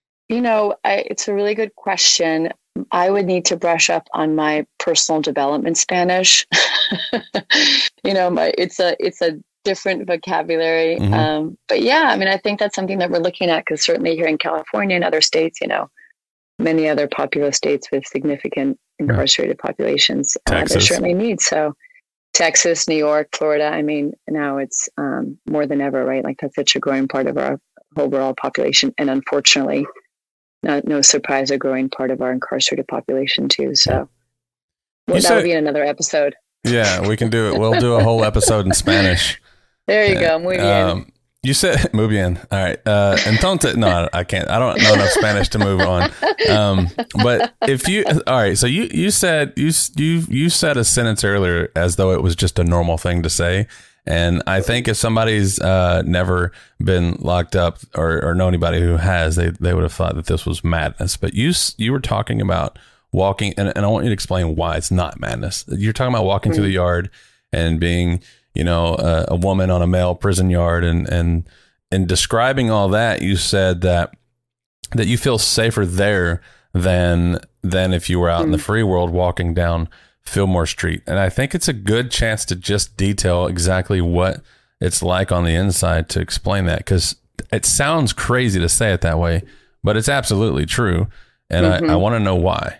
It's a really good question. I would need to brush up on my personal development Spanish. It's a different vocabulary. Mhm. But yeah, I mean, I think that's something that we're looking at because certainly here in California and other states, many other populous states with significant incarcerated populations, there's Texas. certainly needs. So Texas, New York, Florida, I mean, now it's more than ever, right? Like that's such a growing part of our overall population. And unfortunately, no surprise, a growing part of our incarcerated population too. So that would be in another episode. Yeah, we can do it. We'll do a whole episode in Spanish. There you go. Muy bien. You said muy bien. All right. Entonces, no, I can't. I don't know enough Spanish to move on. But if you, all right. So you said you said a sentence earlier as though it was just a normal thing to say. And I think if somebody's never been locked up or know anybody who has, they would have thought that this was madness. But you were talking about walking, and I want you to explain why it's not madness. You're talking about walking through the yard and being, a woman on a male prison yard, and describing all that, you said that you feel safer there than if you were out in the free world walking down Fillmore Street. And I think it's a good chance to just detail exactly what it's like on the inside to explain that, because it sounds crazy to say it that way, but it's absolutely true. And I want to know why.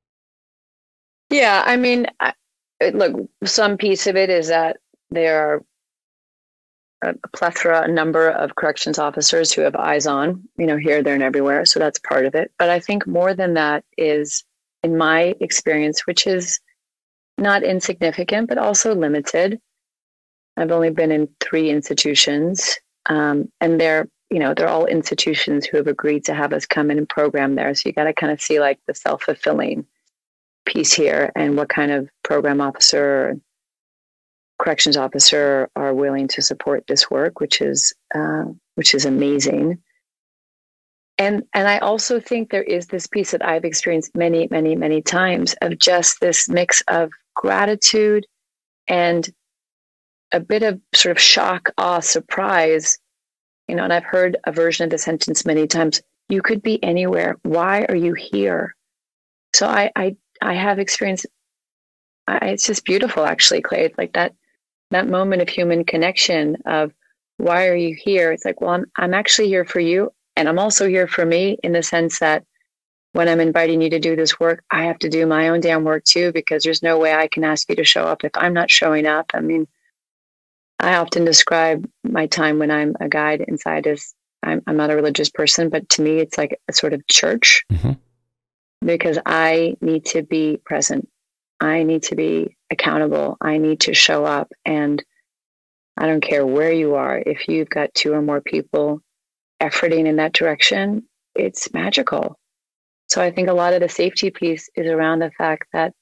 Yeah, I mean, look, some piece of it is that there are a number of corrections officers who have eyes on, here, there, and everywhere. So that's part of it. But I think more than that is, in my experience, which is not insignificant, but also limited. I've only been in 3 institutions, and they're all institutions who have agreed to have us come in and program there. So you got to kind of see like the self-fulfilling piece here and what kind of program officer, corrections officer are willing to support this work, which is amazing. And I also think there is this piece that I've experienced many, many, many times of just this mix of gratitude and a bit of sort of shock, awe, surprise. And I've heard a version of the sentence many times: you could be anywhere. Why are you here? So I have experienced, it's just beautiful, actually, Clay. It's like that moment of human connection of, why are you here? It's like, well, I'm actually here for you. And I'm also here for me, in the sense that when I'm inviting you to do this work, I have to do my own damn work too, because there's no way I can ask you to show up if I'm not showing up. I mean, I often describe my time when I'm a guide inside as, I'm not a religious person, but to me, it's like a sort of church, because I need to be present. I need to be accountable. I need to show up. And I don't care where you are. If you've got 2 or more people efforting in that direction, it's magical. So I think a lot of the safety piece is around the fact that,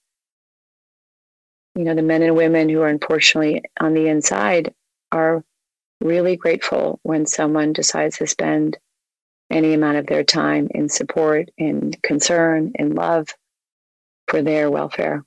the men and women who are unfortunately on the inside are really grateful when someone decides to spend any amount of their time in support, in concern, in love for their welfare.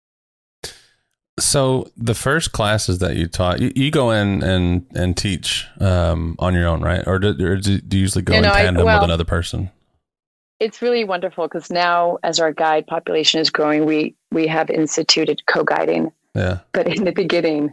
So the first classes that you taught, you go in and teach on your own, right? Or do you usually go in tandem with another person? It's really wonderful because now, as our guide population is growing, we have instituted co-guiding. Yeah. But in the beginning,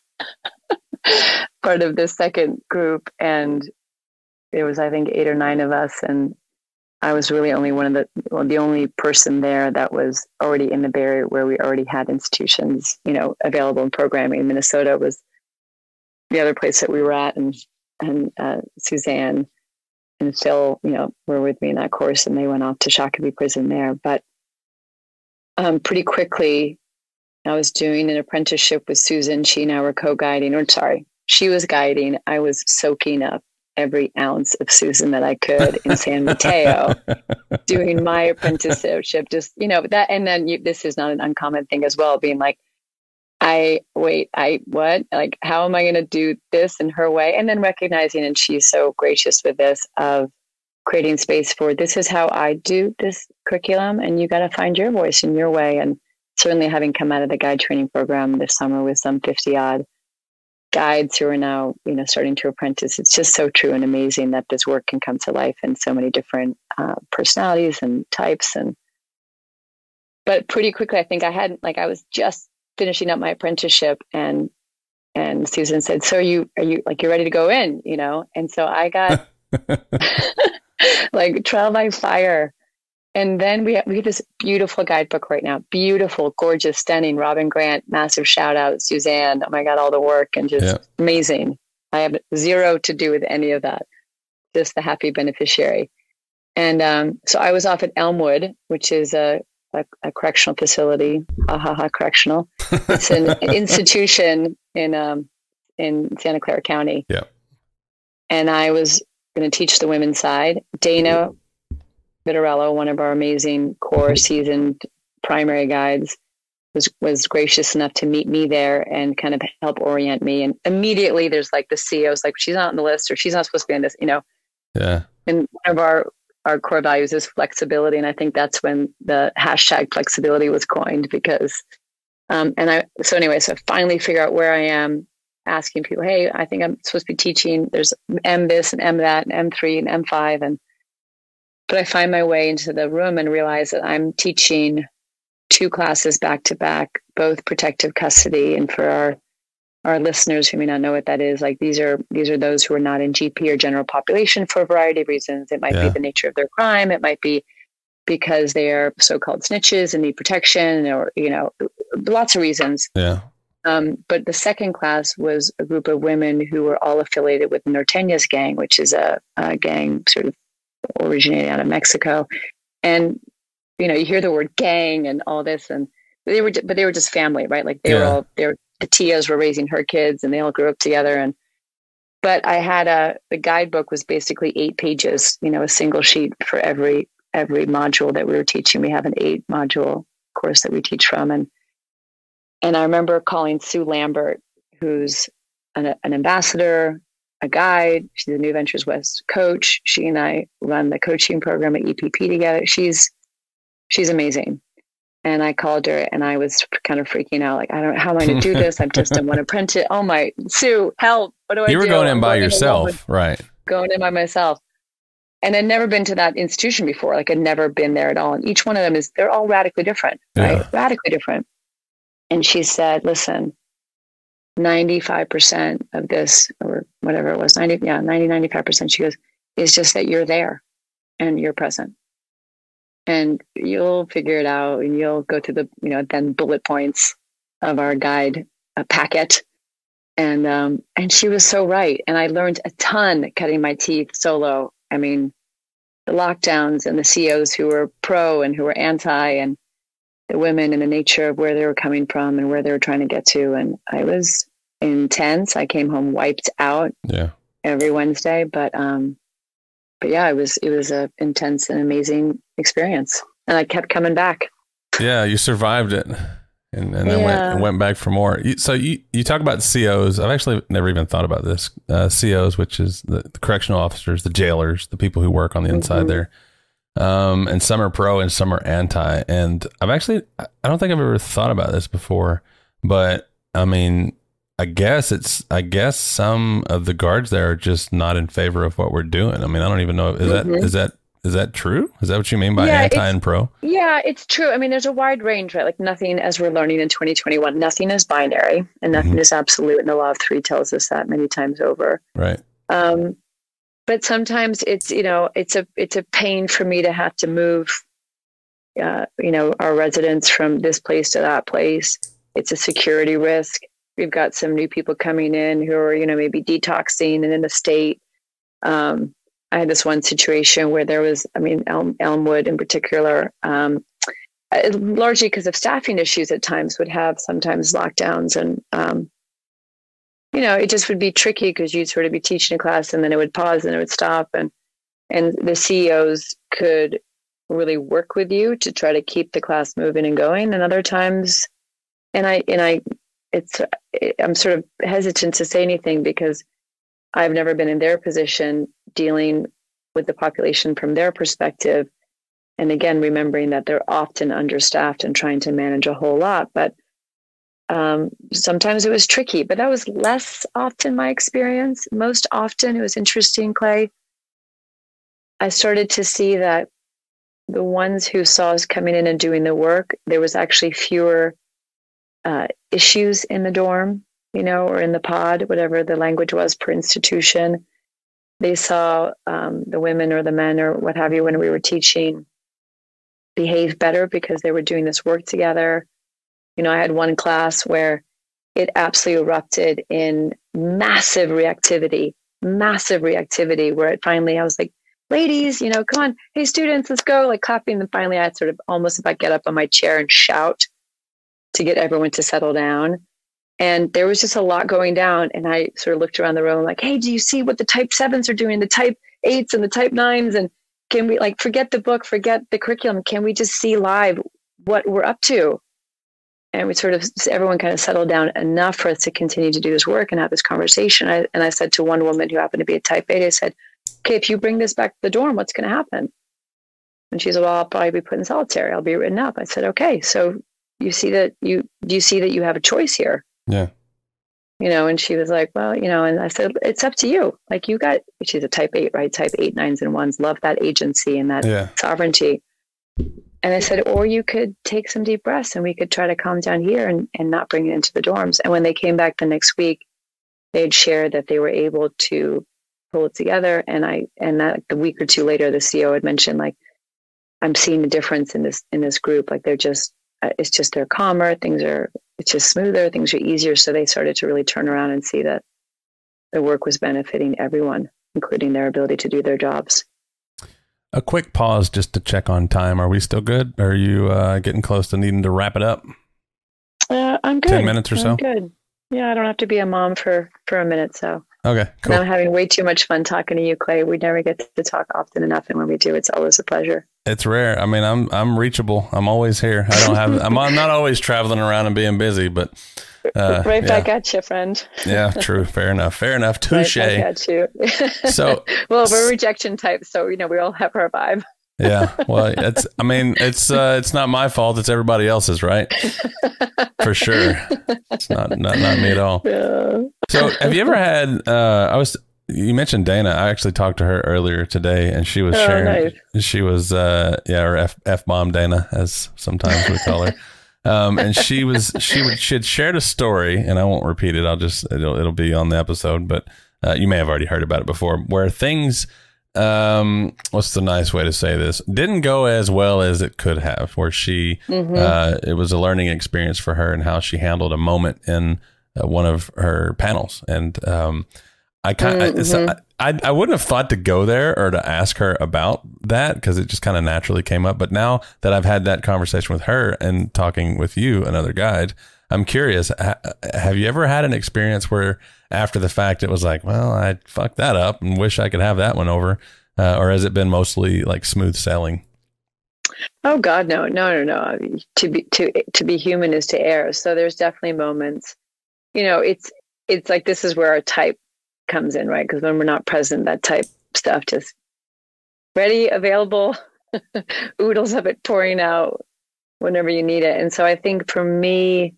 part of the second group, and there was, I think, 8 or 9 of us, and I was really only the only person there that was already in the Bay Area, where we already had institutions, available in programming. Minnesota was the other place that we were at, and Suzanne and Phil, were with me in that course, and they went off to Shakopee Prison there. But pretty quickly, I was doing an apprenticeship with Susan. She and I were co-guiding, she was guiding. I was soaking up every ounce of Susan that I could in San Mateo, doing my apprenticeship, just, that. And then this is not an uncommon thing as well, being like, what? Like, how am I going to do this in her way? And then recognizing, and she's so gracious with this, of creating space for, this is how I do this curriculum, and you got to find your voice in your way. And certainly having come out of the guide training program this summer with some 50 odd guides who are now, starting to apprentice, it's just so true and amazing that this work can come to life in so many different personalities and types. But pretty quickly, I think I was just finishing up my apprenticeship, and And Susan said, so are you like, you're ready to go in, you know? And so I got like trial by fire. And then we have this beautiful guidebook right now. Beautiful, gorgeous, stunning. Robin Grant, massive shout out. Suzanne, oh my God, all the work and just amazing. I have zero to do with any of that. Just the happy beneficiary. And so I was off at Elmwood, which is a correctional facility. Correctional. It's an institution in Santa Clara County. Yeah. And I was going to teach the women's side. Dana Vitarello, one of our amazing core seasoned primary guides, was gracious enough to meet me there and kind of help orient me. And immediately there's like the CEO's like, she's not on the list or she's not supposed to be on this, you know? Yeah. And one of our core values is flexibility. And I think that's when the hashtag flexibility was coined because, so I finally figure out where I am, asking people, hey, I think I'm supposed to be teaching. There's M this and M that and M3 and M5. But I find my way into the room and realize that I'm teaching 2 classes back to back, both protective custody. And for our listeners who may not know what that is, like these are those who are not in GP or general population for a variety of reasons. It might be the nature of their crime. It might be because they are so-called snitches and need protection, or, you know, lots of reasons. Yeah. But the second class was a group of women who were all affiliated with the Norteñas gang, which is a gang sort of originated out of Mexico. And, you know, you hear the word gang and all this, and they were just family, right? Like the tias were raising her kids and they all grew up together. But I had the guidebook was basically 8 pages, you know, a single sheet for every module that we were teaching. We have an 8 module course that we teach from. And I remember calling Sue Lambert, who's an ambassador, a guide. She's a New Ventures West coach. She and I run the coaching program at EPP together. She's amazing. And I called her and I was kind of freaking out. Like, I don't know, how am I going to do this? I've just done one apprentice. Oh my, Sue, help. What do I do? You were going in by yourself, right? Going in by myself. And I'd never been to that institution before. Like I'd never been there at all. And each one of them they're all radically different, right? Radically different. And she said, listen, 95% of this, or whatever it was, 95%, she goes, is just that you're there and you're present. And you'll figure it out and you'll go through the, you know, then bullet points of our guide packet. And she was so right. And I learned a ton cutting my teeth solo. I mean, the lockdowns and the CEOs who were pro and who were anti, and the women and the nature of where they were coming from and where they were trying to get to. And I was intense. I came home wiped out every Wednesday, but yeah, it was a intense and amazing experience. And I kept coming back. Yeah, you survived it and then went back for more. So you talk about COs. I've actually never even thought about this. COs, which is the correctional officers, the jailers, the people who work on the inside there. And some are pro and some are anti. And I don't think I've ever thought about this before, but I mean, I guess some of the guards there are just not in favor of what we're doing. I mean, I don't even know. Is that true? Is that what you mean by anti and pro? Yeah, it's true. I mean, there's a wide range, right? Like nothing, as we're learning in 2021, nothing is binary and nothing is absolute. And the law of 3 tells us that many times over. Right. But sometimes it's, you know, it's a pain for me to have to move, you know, our residents from this place to that place. It's a security risk. We've got some new people coming in who are, you know, maybe detoxing and in the state. I had this one situation where there was, I mean, Elmwood in particular, largely because of staffing issues at times would have sometimes lockdowns and, you know, it just would be tricky because you'd sort of be teaching a class and then it would pause and it would stop. And the CEOs could really work with you to try to keep the class moving and going. And other times, I'm sort of hesitant to say anything because I've never been in their position dealing with the population from their perspective. And again, remembering that they're often understaffed and trying to manage a whole lot. But sometimes it was tricky, but that was less often my experience. Most often it was interesting, Clay. I started to see that the ones who saw us coming in and doing the work, there was actually fewer issues in the dorm. or in the pod, whatever the language was per institution. They saw the women or the men or what have you when we were teaching behave better because they were doing this work together. I had one class where it absolutely erupted in massive reactivity, where it finally, I was like, ladies, come on, hey students, let's go, like clapping. And finally I had sort of almost if I get up on my chair and shout to get everyone to settle down. And there was just a lot going down. And I sort of looked around the room like, hey, do you see what the type 7s are doing, the type 8s and the type 9s? And can we forget the book, forget the curriculum? Can we just see live what we're up to? And we sort of, everyone kind of settled down enough for us to continue to do this work and have this conversation. And I said to one woman who happened to be a type 8, I said, okay, if you bring this back to the dorm, what's going to happen? And she said, well, I'll probably be put in solitary. I'll be written up. I said, okay, so do you see that you have a choice here? Yeah. And she was like, well, and I said, it's up to you. Like she's a type 8, right? Type 8, 9s and 1s love that agency and that sovereignty. And I said, or you could take some deep breaths and we could try to calm down here and not bring it into the dorms. And when they came back the next week, they had shared that they were able to pull it together. And that the week or two later, the CEO had mentioned, like, I'm seeing a difference in this group. Like it's just they're calmer. It's just smoother. Things are easier. So they started to really turn around and see that the work was benefiting everyone, including their ability to do their jobs. A quick pause just to check on time. Are we still good? Are you getting close to needing to wrap it up? I'm good. 10 minutes or so? I'm good. Yeah, I don't have to be a mom for a minute. So okay, cool. And I'm having way too much fun talking to you, Clay. We never get to talk often enough. And when we do, it's always a pleasure. It's rare. I mean, I'm reachable. I'm always here. I'm not always traveling around and being busy, but right back at you, friend. Yeah, true. Fair enough. Touche. Right back at you. So, well, we're rejection types, so we all have our vibe. Yeah. Well, it's not my fault. It's everybody else's, right? For sure. It's not me at all. Yeah. So have you ever had, you mentioned Dana. I actually talked to her earlier today and she was sharing, nice. She was, or F-bomb Dana, as sometimes we call her. And she had shared a story, and I won't repeat it. It'll be on the episode, but you may have already heard about it before, where things, what's the nice way to say this, didn't go as well as it could have, where she, it was a learning experience for her and how she handled a moment in one of her panels. And, I wouldn't have thought to go there or to ask her about that because it just kind of naturally came up. But now that I've had that conversation with her and talking with you, another guide, I'm curious, have you ever had an experience where after the fact it was like, well, I fucked that up and wish I could have that one over? Or has it been mostly like smooth sailing? Oh God, no. I mean, to be human is to err. So there's definitely moments, it's like, this is where our type comes in, right? Because when we're not present, that type stuff just ready, available, oodles of it pouring out whenever you need it. And so I think for me,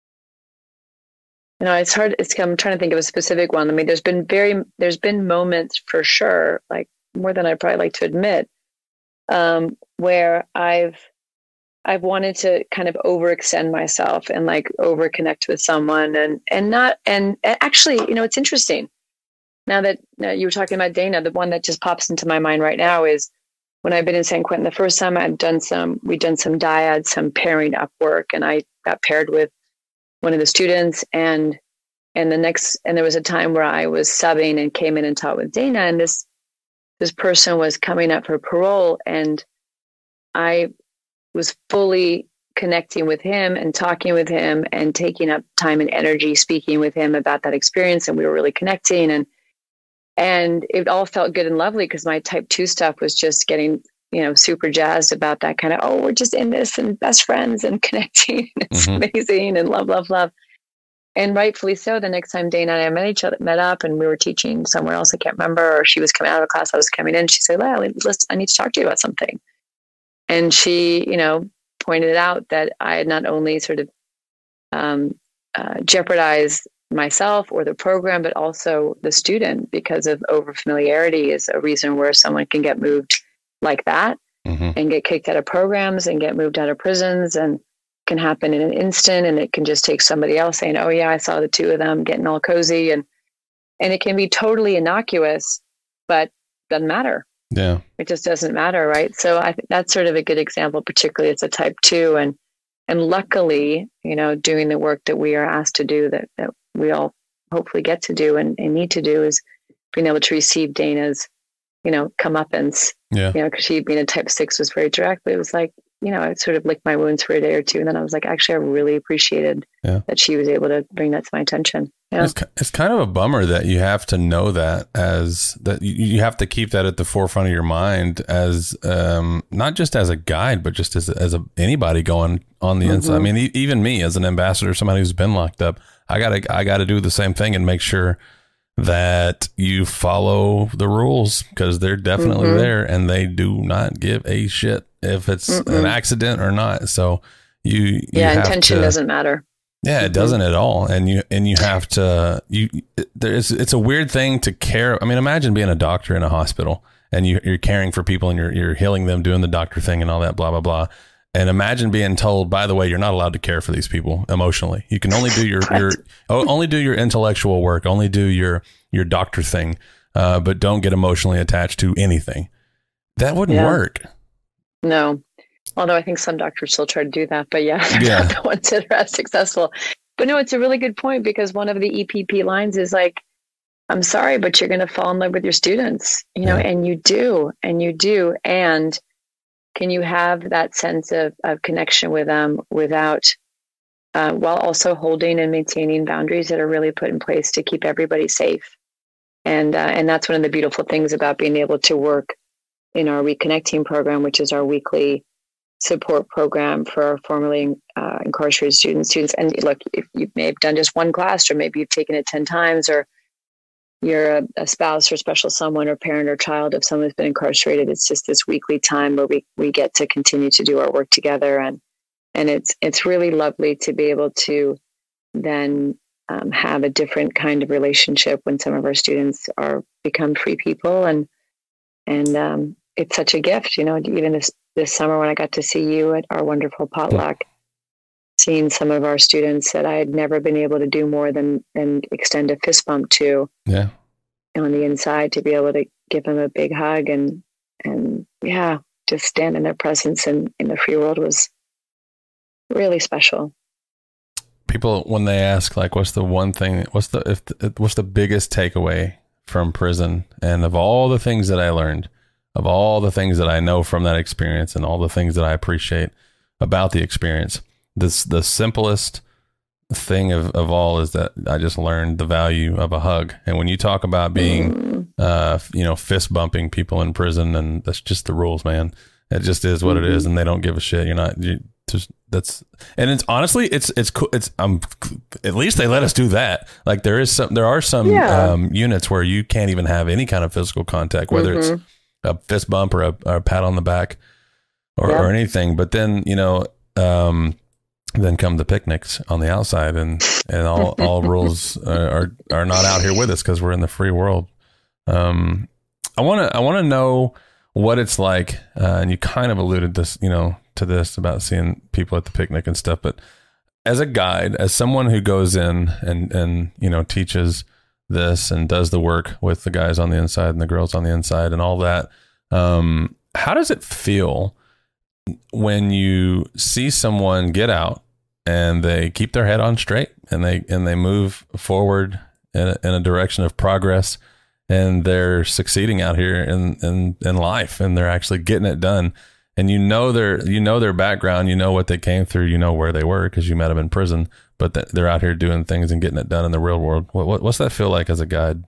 it's hard. I'm trying to think of a specific one. I mean, there's been moments for sure, like more than I'd probably like to admit, where I've wanted to kind of overextend myself and like overconnect with someone and actually, it's interesting. Now that you were talking about Dana, the one that just pops into my mind right now is when I've been in San Quentin. The first time we'd done some dyad, some pairing up work, and I got paired with one of the students, and there was a time where I was subbing and came in and taught with Dana, and this person was coming up for parole, and I was fully connecting with him and talking with him and taking up time and energy speaking with him about that experience, and we were really connecting and it all felt good and lovely because my type 2 stuff was just getting, super jazzed about that kind of, we're just in this and best friends and connecting. And it's amazing and love, love, love. And rightfully so. The next time Dana and I met up and we were teaching somewhere else, I can't remember, or she was coming out of a class, I was coming in. She said, I need to talk to you about something. And she, pointed out that I had not only sort of jeopardized myself or the program, but also the student because of overfamiliarity is a reason where someone can get moved like that and get kicked out of programs and get moved out of prisons. And can happen in an instant, and it can just take somebody else saying, oh yeah, I saw the two of them getting all cozy, and it can be totally innocuous, but doesn't matter. Yeah. It just doesn't matter. Right. So I think that's sort of a good example, particularly it's a type 2. And luckily, doing the work that we are asked to do, that we all hopefully get to do and need to do, is being able to receive Dana's, comeuppance. Yeah. Because she being a type 6 was very direct, but it was like, I sort of licked my wounds for a day or two. And then I was like, actually, I really appreciated that she was able to bring that to my attention. Yeah. It's kind of a bummer that you have to know that, as that you have to keep that at the forefront of your mind, as not just as a guide, but just as anybody going on the inside. I mean, even me as an ambassador, somebody who's been locked up, I gotta do the same thing and make sure that you follow the rules, because they're definitely there, and they do not give a shit if it's an accident or not. So you intention doesn't matter. Yeah, it doesn't at all. And you have to, it's a weird thing to care. I mean, imagine being a doctor in a hospital and you're caring for people and you're healing them, doing the doctor thing and all that, blah, blah, blah. And imagine being told, by the way, you're not allowed to care for these people emotionally. You can only do only do your intellectual work, only do your doctor thing, but don't get emotionally attached to anything. That wouldn't work. No. Although I think some doctors still try to do that, but they're not the ones that are as successful. But no, it's a really good point, because one of the EPP lines is like, I'm sorry, but you're going to fall in love with your students, and you do. And can you have that sense of connection with them without, while also holding and maintaining boundaries that are really put in place to keep everybody safe? And that's one of the beautiful things about being able to work in our Reconnecting program, which is our weekly support program for our formerly incarcerated students. And look, if you may have done just one class, or maybe you've taken it 10 times, or you're a spouse or special someone or parent or child of someone who's been incarcerated, it's just this weekly time where we get to continue to do our work together. And it's really lovely to be able to then have a different kind of relationship when some of our students become free people. And it's such a gift, even this summer when I got to see you at our wonderful potluck, seeing some of our students that I had never been able to do more than extend a fist bump to on the inside, to be able to give them a big hug and just stand in their presence and in the free world was really special. People, when they ask, like, what's the biggest takeaway from prison, and of all the things that I learned, of all the things that I know from that experience, and all the things that I appreciate about the experience, the simplest thing of all is that I just learned the value of a hug. And when you talk about being, fist bumping people in prison, and that's just the rules, man. It just is what it is, and they don't give a shit. It's honestly, it's cool. At least they let us do that. Like there are some units where you can't even have any kind of physical contact, whether it's a fist bump or a pat on the back or anything. But then, then come the picnics on the outside, and all rules are not out here with us, because we're in the free world. I want to know what it's like. And you kind of alluded to this about seeing people at the picnic and stuff, but as a guide, as someone who goes in and teaches this and does the work with the guys on the inside and the girls on the inside and all that, how does it feel when you see someone get out and they keep their head on straight and they move forward in a direction of progress, and they're succeeding out here in life, and they're actually getting it done? And their background, what they came through, where they were, because you met them in prison, but they're out here doing things and getting it done in the real world. What's that feel like as a guide?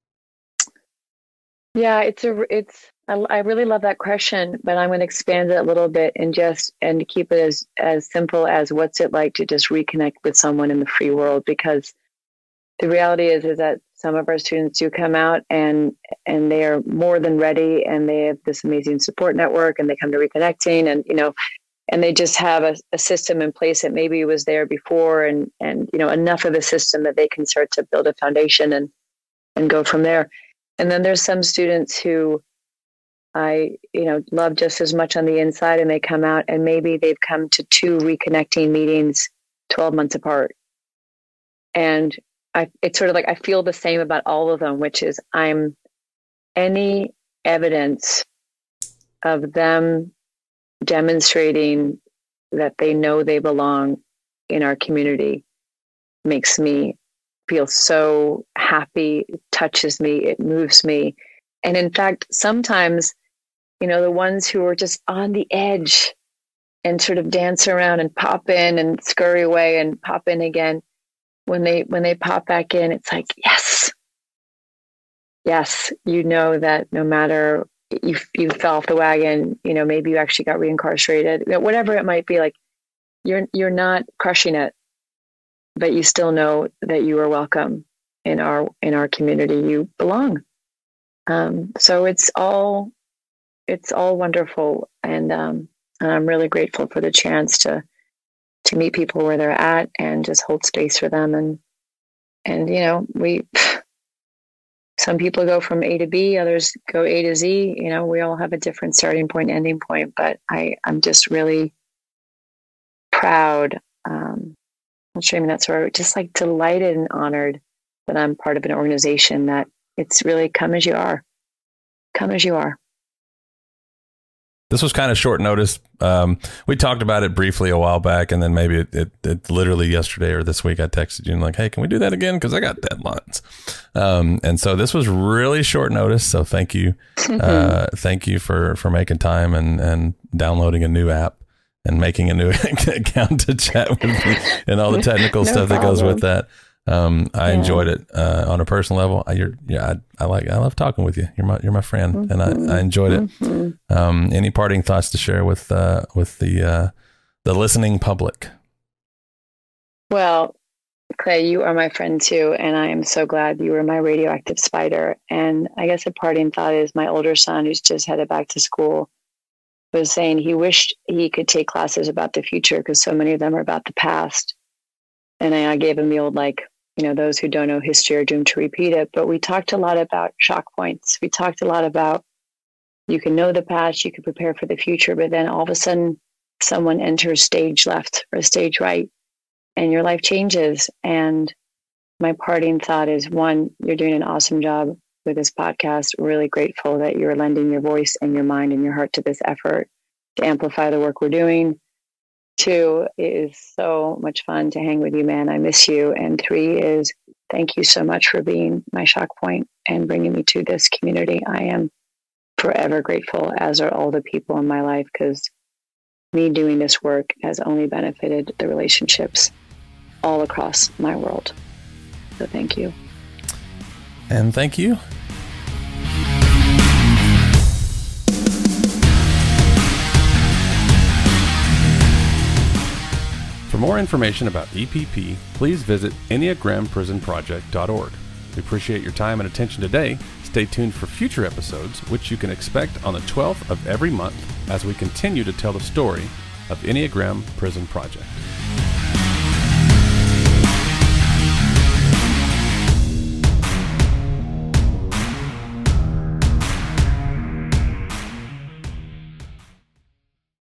Yeah, I really love that question, but I'm going to expand it a little bit and keep it as simple as, what's it like to just reconnect with someone in the free world? Because the reality is that some of our students do come out and they are more than ready, and they have this amazing support network, and they come to Reconnecting, and they just have a system in place that maybe was there before, and enough of a system that they can start to build a foundation and go from there. And then there's some students who I, love just as much on the inside, and they come out and maybe they've come to 2 reconnecting meetings 12 months apart. And it's sort of like I feel the same about all of them, which is any evidence of them demonstrating that they know they belong in our community makes me feel so happy. It touches me. It moves me. And in fact, sometimes, the ones who are just on the edge and sort of dance around and pop in and scurry away and pop in again, when they pop back in, it's like, yes, that no matter you fell off the wagon, maybe you actually got reincarcerated, whatever it might be, like you're not crushing it, but you still know that you are welcome in our community. You belong. So it's all wonderful, and I'm really grateful for the chance to meet people where they're at and just hold space for them. And some people go from A to B, others go A to Z. We all have a different starting point, ending point, but I'm just really proud. Not sure maybe that's where, just like delighted and honored that I'm part of an organization that it's really come as you are. Come as you are. This was kind of short notice. We talked about it briefly a while back, and then maybe it literally yesterday or this week I texted you and like, hey, can we do that again? Because I got deadlines. And so this was really short notice. So thank you. Thank you for making time and downloading a new app and making a new account to chat with me and all the technical stuff that goes with that. I enjoyed it on a personal level. I love talking with you. You're my friend, and I enjoyed it. Any parting thoughts to share with the listening public? Well, Clay, you are my friend too, and I am so glad you were my radioactive spider. And I guess a parting thought is my older son, who's just headed back to school, was saying he wished he could take classes about the future because so many of them are about the past. And I gave him the old, those who don't know history are doomed to repeat it. But we talked a lot about shock points. We talked a lot about you can know the past, you can prepare for the future, but then all of a sudden someone enters stage left or stage right and your life changes. And my parting thought is, one, you're doing an awesome job with this podcast. Really grateful that you're lending your voice and your mind and your heart to this effort to amplify the work we're doing. 2, it is so much fun to hang with you, man. I miss you. And 3 is thank you so much for being my shock point and bringing me to this community. I am forever grateful, as are all the people in my life, because me doing this work has only benefited the relationships all across my world. So thank you. And thank you. For more information about EPP, please visit EnneagramPrisonProject.org. We appreciate your time and attention today. Stay tuned for future episodes, which you can expect on the 12th of every month as we continue to tell the story of Enneagram Prison Project.